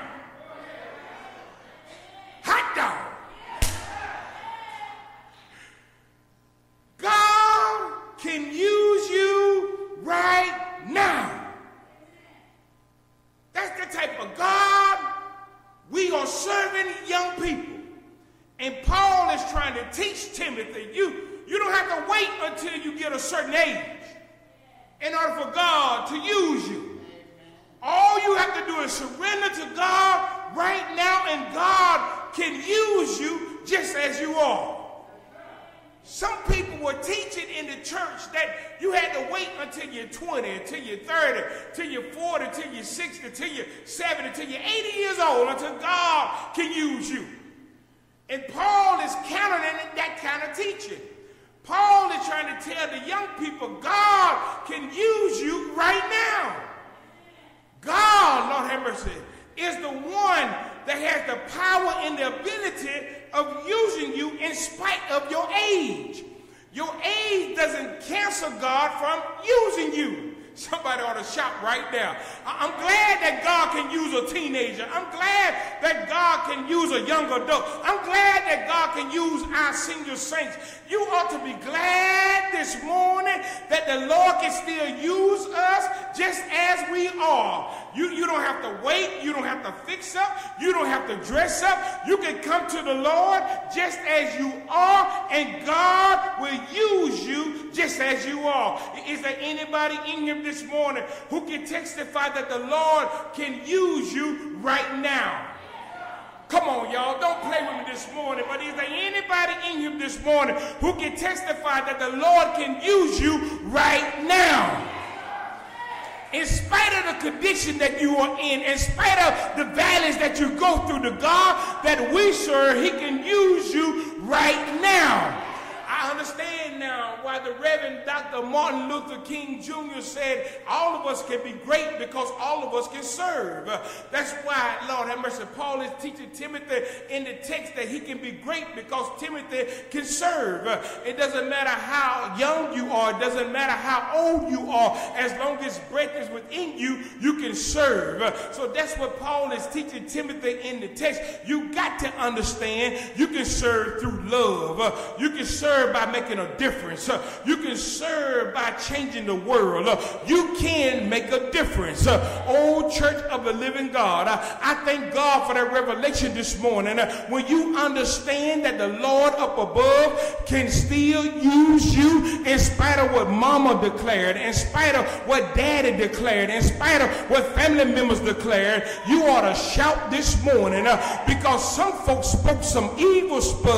Hot dog. God can use you right now. That's the type of God Timothy, you don't have to wait until you get a certain age in order for God to use you. All you have to do is surrender to God right now, and God can use you just as you are. Some people were teaching in the church that you had to wait until you're 20, until you're 30, until you're 40, until you're 60, until you're 70, until you're 80 years old, until God can use you. And Paul is countering that kind of teaching. Paul is trying to tell the young people, God can use you right now. God, Lord have mercy, is the one that has the power and the ability of using you in spite of your age. Your age doesn't cancel God from using you. Somebody ought to shout right now. I'm glad that God can use a teenager. I'm glad that God can use a young adult. I'm glad that God can use our senior saints. You ought to be glad this morning that the Lord can still use us just as we are. You don't have to wait. You don't have to fix up. You don't have to dress up. You can come to the Lord just as you are, and God will use you just as you are. Is there anybody in here this morning who can testify that the Lord can use you right now? Come on, y'all. Don't play with me this morning. But is there anybody in here this morning who can testify that the Lord can use you right now? In spite of the condition that you are in spite of the valleys that you go through, the God that we serve, he can use you right now. I understand now why the Reverend Dr. Martin Luther King Jr. said all of us can be great because all of us can serve. That's why, Lord have mercy, Paul is teaching Timothy in the text that he can be great because Timothy can serve. It doesn't matter how young you are. It doesn't matter how old you are. As long as breath is within you, you can serve. So that's what Paul is teaching Timothy in the text. You got to understand you can serve through love. You can serve by making a difference. You can serve by changing the world. You can make a difference. Oh, Church of the Living God, I thank God for that revelation this morning. When you understand that the Lord up above can still use you in spite of what mama declared, in spite of what daddy declared, in spite of what family members declared, you ought to shout this morning because some folks spoke some evil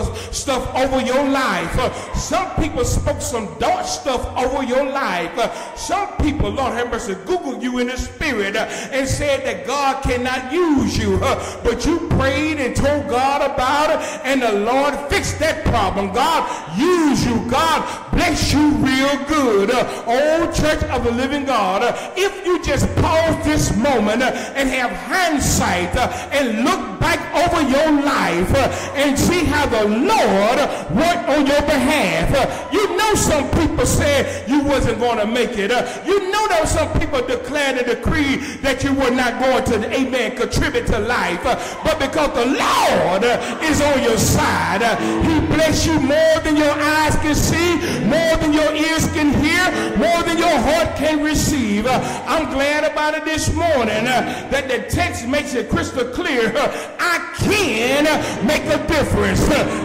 stuff over your life. Some people spoke some dark stuff over your life. Some people, Lord have mercy, Googled you in the spirit and said that God cannot use you. But you prayed and told God about it, and the Lord fixed that problem. God use you. God bless you real good. Oh, Church of the Living God, if you just pause this moment and have hindsight and look back over your life and see how the Lord worked on your behalf. You know some people said you wasn't going to make it. You know that some people declared a decree that you were not going to, amen, contribute to life. But because the Lord is on your side, he bless you more than your eyes can see, more than your ears can hear, more than your heart can receive. I'm glad about it this morning that the text makes it crystal clear. I can make a difference.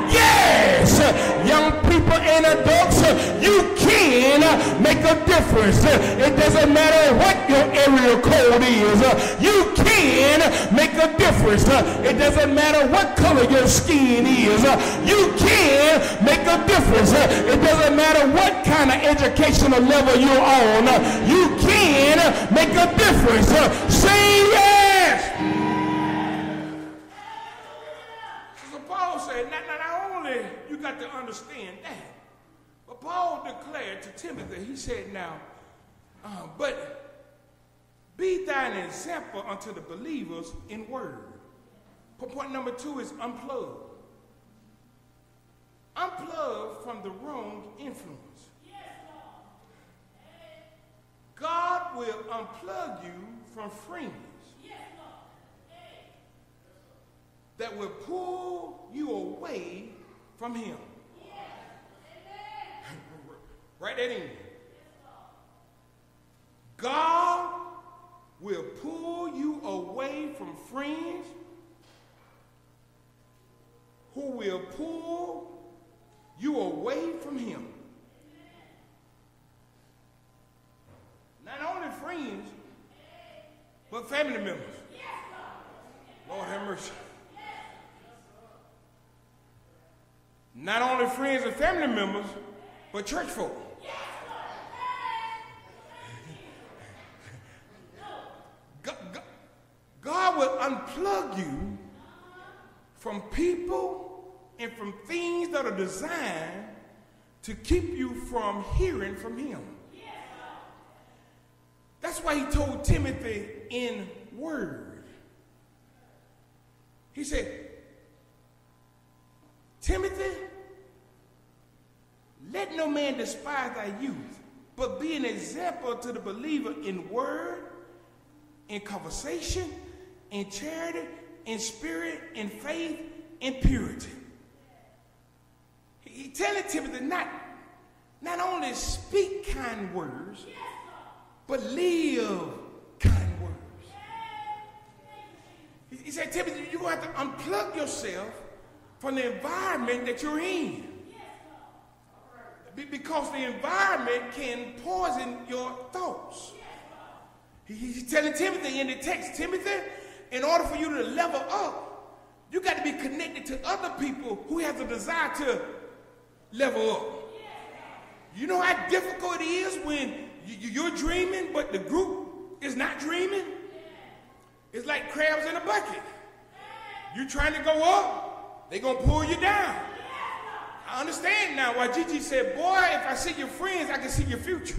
Yes, young people and adults, you can make a difference. It doesn't matter what your area code is. You can make a difference. It doesn't matter what color your skin is. You can make a difference. It doesn't matter what kind of educational level you're on. You can make a difference. Say yes. So Paul said, not only you got to understand that, but Paul declared to Timothy, he said, now, but be thine example unto the believers in word. Point number 2 is unplug. Unplug from the wrong influence. God will unplug you from friends that will pull you away from him. Write that in. God will pull you away from friends who will pull you away from him. Not only friends, but family members. Lord have mercy. Not only friends and family members, but church folk. God will unplug you from people and from things that are designed to keep you from hearing from him. That's why he told Timothy in word. He said, Timothy, let no man despise thy youth, but be an example to the believer in word, in conversation, in charity, in spirit, in faith, in purity. He telling Timothy not only speak kind words, but live kind words. He said, Timothy, you're going to have to unplug yourself from the environment that you're in. Because the environment can poison your thoughts. He's telling Timothy in the text, Timothy, in order for you to level up, you got to be connected to other people who have the desire to level up. You know how difficult it is when you're dreaming, but the group is not dreaming? It's like crabs in a bucket. You're trying to go up, they're going to pull you down. I understand now why Gigi said, boy, if I see your friends, I can see your future.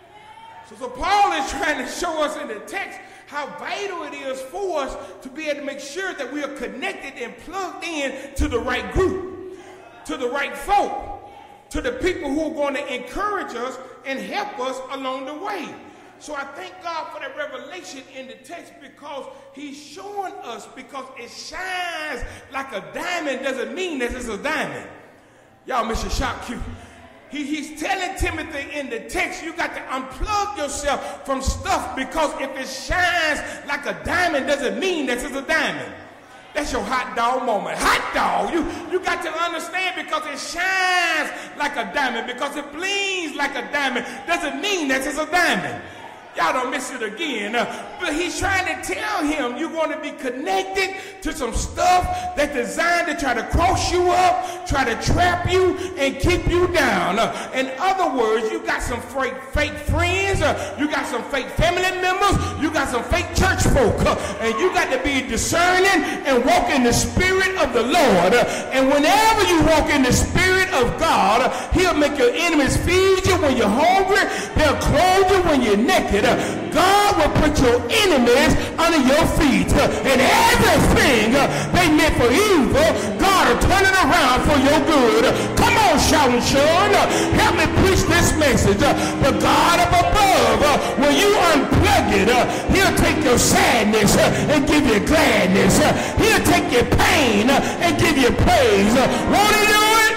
So Paul is trying to show us in the text how vital it is for us to be able to make sure that we are connected and plugged in to the right group, to the right folk, to the people who are going to encourage us and help us along the way. So I thank God for that revelation in the text, because he's showing us, because it shines like a diamond doesn't mean that it's a diamond. Y'all miss your shock cue. He's telling Timothy in the text, you got to unplug yourself from stuff, because if it shines like a diamond doesn't mean that it's a diamond. That's your hot dog moment. Hot dog. You got to understand, because it shines like a diamond, because it bleeds like a diamond doesn't mean that it's a diamond. Y'all don't miss it again. But he's trying to tell him you're going to be connected to some stuff that's designed to try to cross you up, try to trap you, and keep you down. In other words, you got some fake friends, you got some fake family members, you got some fake church folk, and you got to be discerning and walk in the Spirit of the Lord. And whenever you walk in the Spirit of God, he'll make your enemies feed you when you're hungry, they'll clothe you when you're naked. God will put your enemies under your feet, and everything they meant for evil, God will turn it around for your good. Come on, shouting Sean, help me preach this message. The God up above, when you unplug it, he'll take your sadness and give you gladness. He'll take your pain and give you praise. Won't he do it?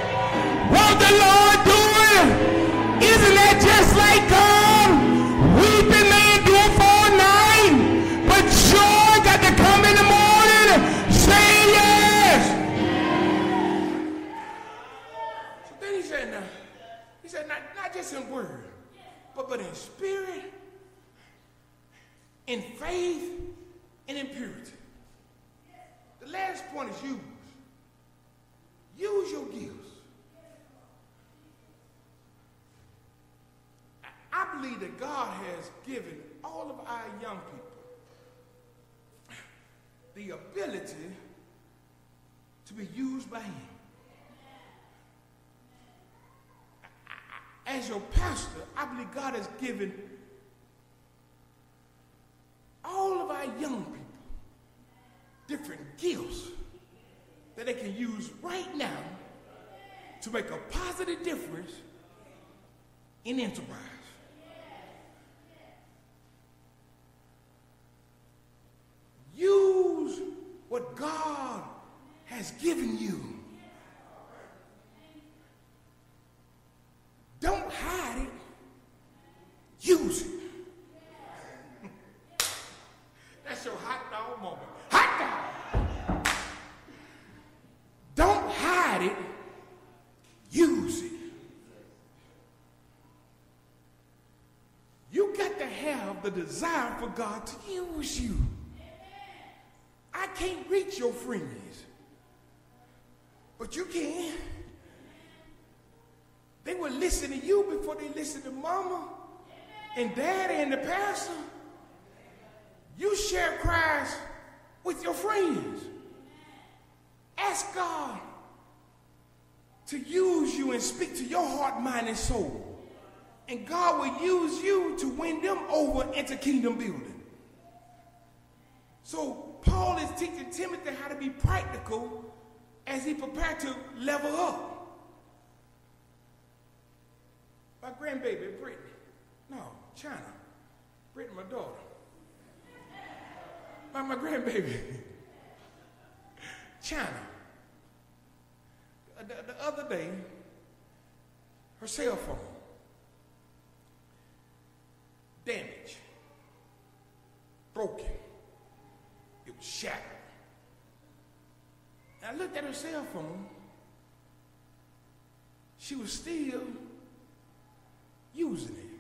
Won't the Lord do it? Isn't that just like God? Weeping may endure for a night, but joy got to come in the morning. Say yes. So then he said, not just in word, but in spirit, in faith, and in purity. The last point is use. Use your gifts. I believe that God has given all of our young people the ability to be used by him. As your pastor, I believe God has given all of our young people different gifts that they can use right now to make a positive difference in enterprise. Use what God has given you. Don't hide it. Use it. That's your hot dog moment. Hot dog. Don't hide it. Use the desire for God to use you. I can't reach your friends, but you can. They will listen to you before they listen to mama and daddy and the pastor. You share Christ with your friends. Ask God to use you and speak to your heart, mind, and soul. And God will use you to win them over into kingdom building. So Paul is teaching Timothy how to be practical as he prepared to level up. My grandbaby, Brittany. No, China. Brittany, my daughter. My grandbaby. China. The other day, her cell phone damaged, broken. It was shattered. And I looked at her cell phone. She was still using it.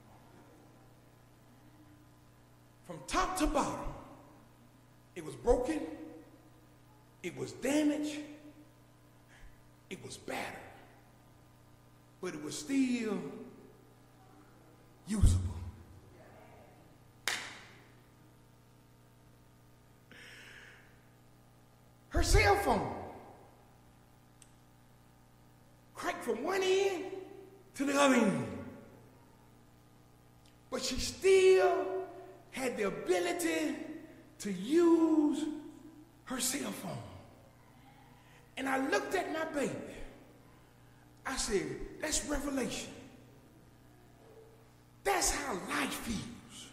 From top to bottom, it was broken, it was damaged, it was battered, but it was still usable. Her cell phone cracked from one end to the other end, but she still had the ability to use her cell phone. And I looked at my baby. I said, that's revelation. That's how life feels.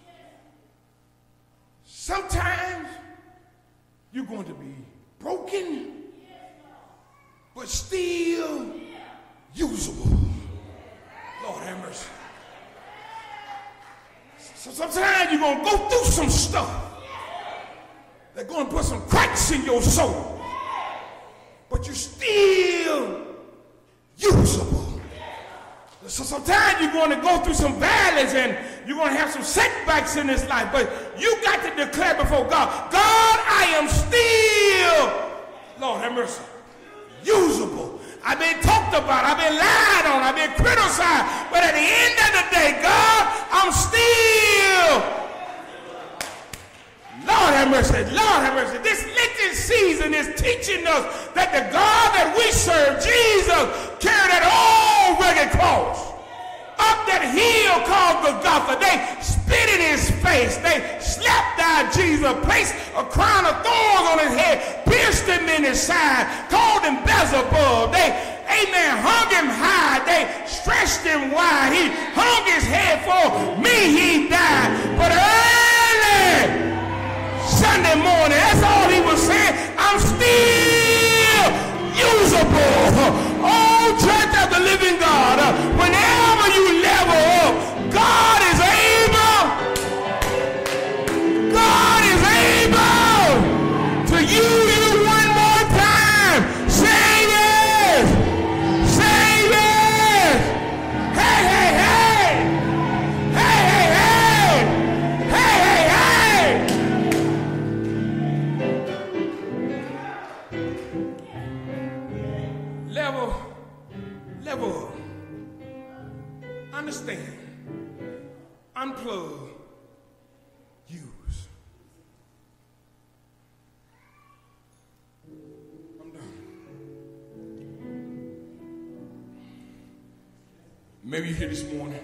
Sometimes you're going to be broken, but still usable. Lord have mercy. So sometimes you're going to go through some stuff. They're going to put some cracks in your soul, but you're still usable. So sometimes you're going to go through some valleys and you're going to have some setbacks in this life, but you got to declare before God, God, I am still, Lord have mercy, usable. I've been talked about, I've been lied on, I've been criticized, but at the end of the day, God, I'm still, Lord have mercy, Lord have mercy. This Lenten season is teaching us that the God that we serve, Jesus, carried that old rugged cross up that hill called Golgotha. They spit in his face. They slapped down Jesus, placed a crown of thorns on his head, pierced him in his side, called him Beelzebub. They, amen, hung him high. They stretched him wide. He hung his head for me. He died. But early Sunday morning, that's all he was saying. I'm still usable. Oh, Church of the Living God, whenever you level up, God is able. God is able to use you one more time. Say yes. Say yes. Hey, hey, hey. Hey, hey, hey. Hey, hey, hey. Level. Understand. Unplug. Use. I'm done. Maybe you're here this morning.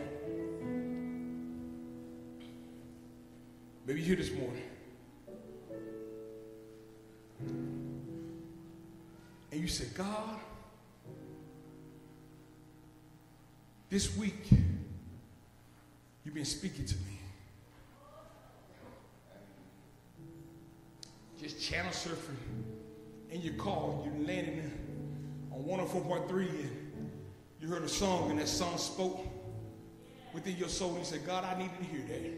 Maybe you're here this morning. And you say, God, this week, you've been speaking to me. Just channel surfing in your car, you landed on 104.3 and you heard a song and that song spoke within your soul and you said, God, I needed to hear that.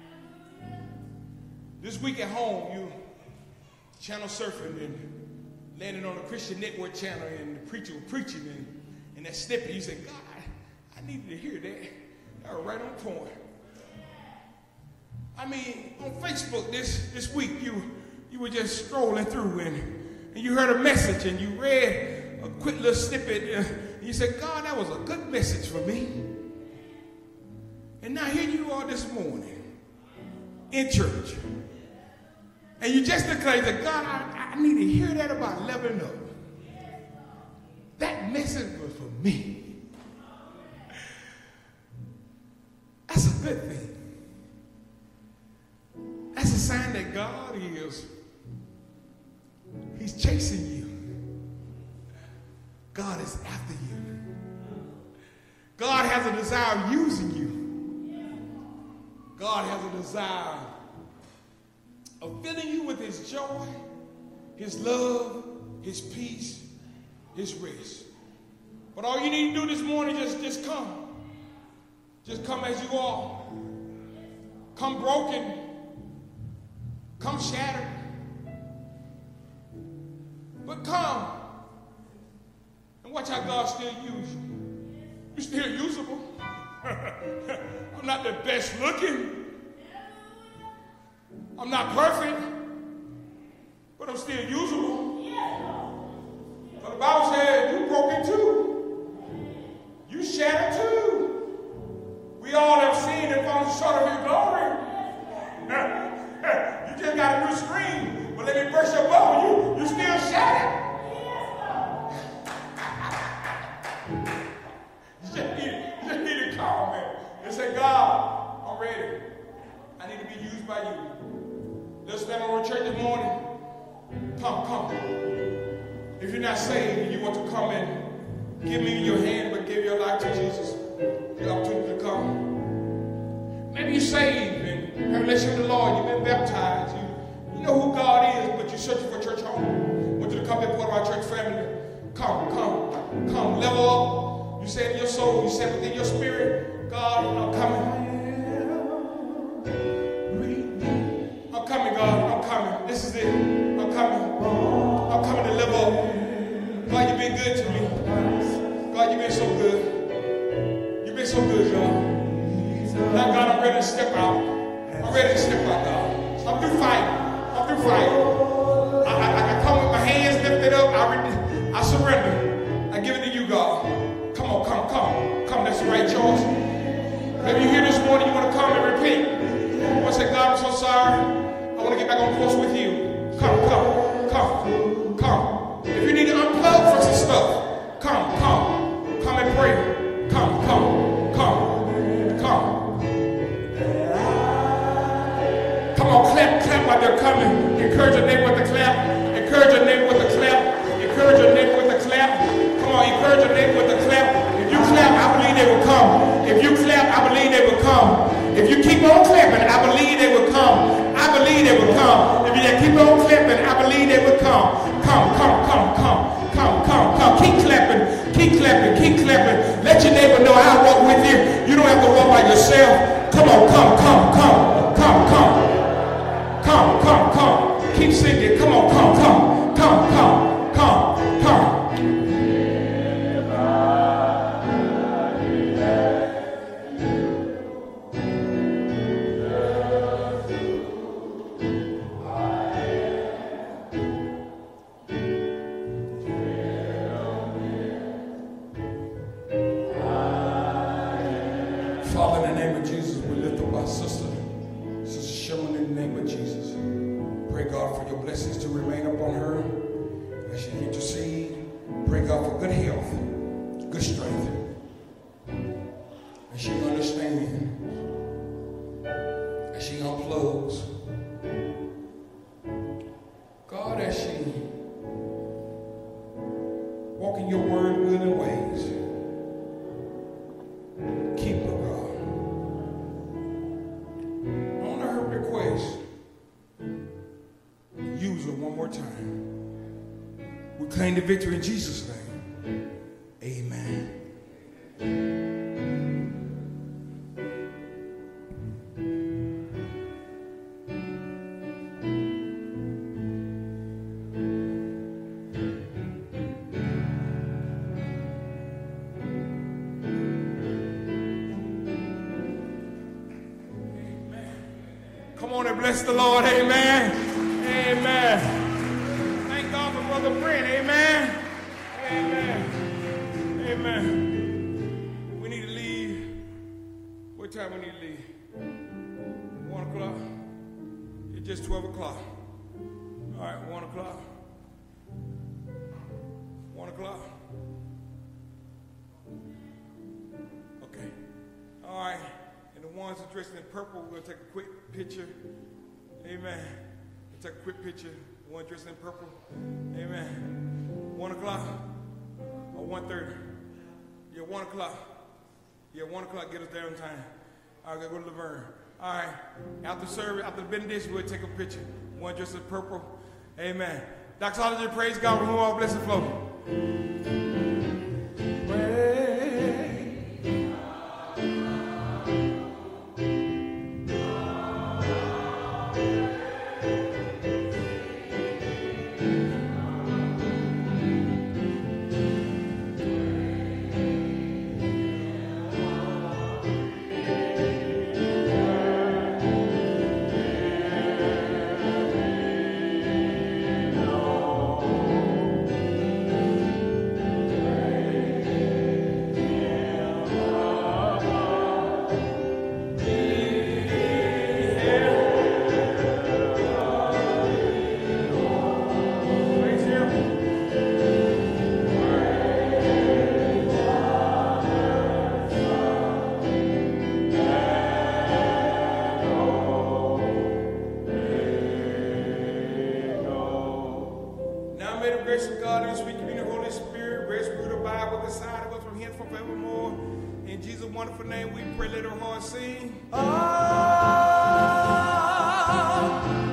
This week at home, you channel surfing and landed on a Christian network channel and the preacher was preaching and that snippet, you said, God, I needed to hear that. That was right on point. I mean, on Facebook this week, you were just scrolling through and you heard a message and you read a quick little snippet. And you said, God, that was a good message for me. And now here you are this morning in church. And you just declared that, God, I need to hear that about leveling up. That message was for me. That's a good thing. That's a sign that God He's chasing you. God is after you. God has a desire of using you. God has a desire of filling you with His joy, His love, His peace, His rest. But all you need to do this morning is just come. Just come as you are. Come broken. Come shattered. But come and watch how God still uses you. You're still usable. I'm not the best looking. I'm not perfect. But I'm still usable. But the Bible says you broken too. You shattered too. We all have seen and fallen short of His glory. You just got a new screen. But let me burst your bubble. You still shattered. You just need to call me and say, God, I'm ready. I need to be used by you. Let's stand on church this morning. Come. If you're not saved and you want to come and give me your hand but give your life to Jesus, the opportunity to come. Maybe you're saved and have a relationship with the Lord. You've been baptized. You know who God is, but you're searching for a church home. I want you to come be a part of our church family. Come. Level up. You said in your soul, you said within your spirit, God, I'm coming. I'm coming, God. I'm coming. This is it. I'm coming. I'm coming to level up. God, you've been good to me. God, you've been so good. You've been so good, God. Now, God, I'm ready to step out. I'm ready to step out, God. I'm through fighting. I come with my hands lifted up. I surrender. I give it to you, God. Come on, come. That's the right choice. Maybe you're here this morning, you want to come and repent. You want to say, God, I'm so sorry. I want to get back on course with you. Come. If you need to unplug from some stuff, come and pray. Come. Come on, clap while they're coming. Encourage your neighbor with a clap. Encourage your neighbor with a clap. Encourage your neighbor with a clap. Come on, encourage your neighbor with a clap. If you clap, I believe they will come. If you clap, I believe they will come. If you keep on clapping, I believe they will come. I believe they will come. If you keep on clapping, I believe they will come. Come. Keep clapping. Let your neighbor know I'll walk with you. You don't have to walk by yourself. Come on, come. Keep singing. Come on, come. Father, in the name of Jesus, we lift up our sister Sherman, in the name of Jesus. Pray, God, for your blessings to remain upon her as she intercedes. Pray, God, for good health, good strength, as she understands, as she unplugs. God, as she walk in your word, will, and ways. Keep her, God. On her request, use her one more time. We claim the victory in Jesus' name. Amen. morning. Bless the Lord. Amen. Amen. Thank God for Brother Brent. Amen. Amen. Amen. We need to leave. What time we need to leave? 1 o'clock? It's just 12 o'clock. All right, 1 o'clock. 1 o'clock. Okay. All right. And the ones that are dressed in purple, we're going to take a quick picture. Amen. We'll take a quick picture. The one dressed in purple. Amen. 1 o'clock or 1:30? Yeah, 1 o'clock. Yeah, 1 o'clock, get us there on time. All right, go to Laverne. All right. After service, after the benediction, we'll take a picture. One dressed in purple. Amen. Doxology, praise God, from whom all blessed flow. Wonderful name, we pray, let our hearts sing. Oh.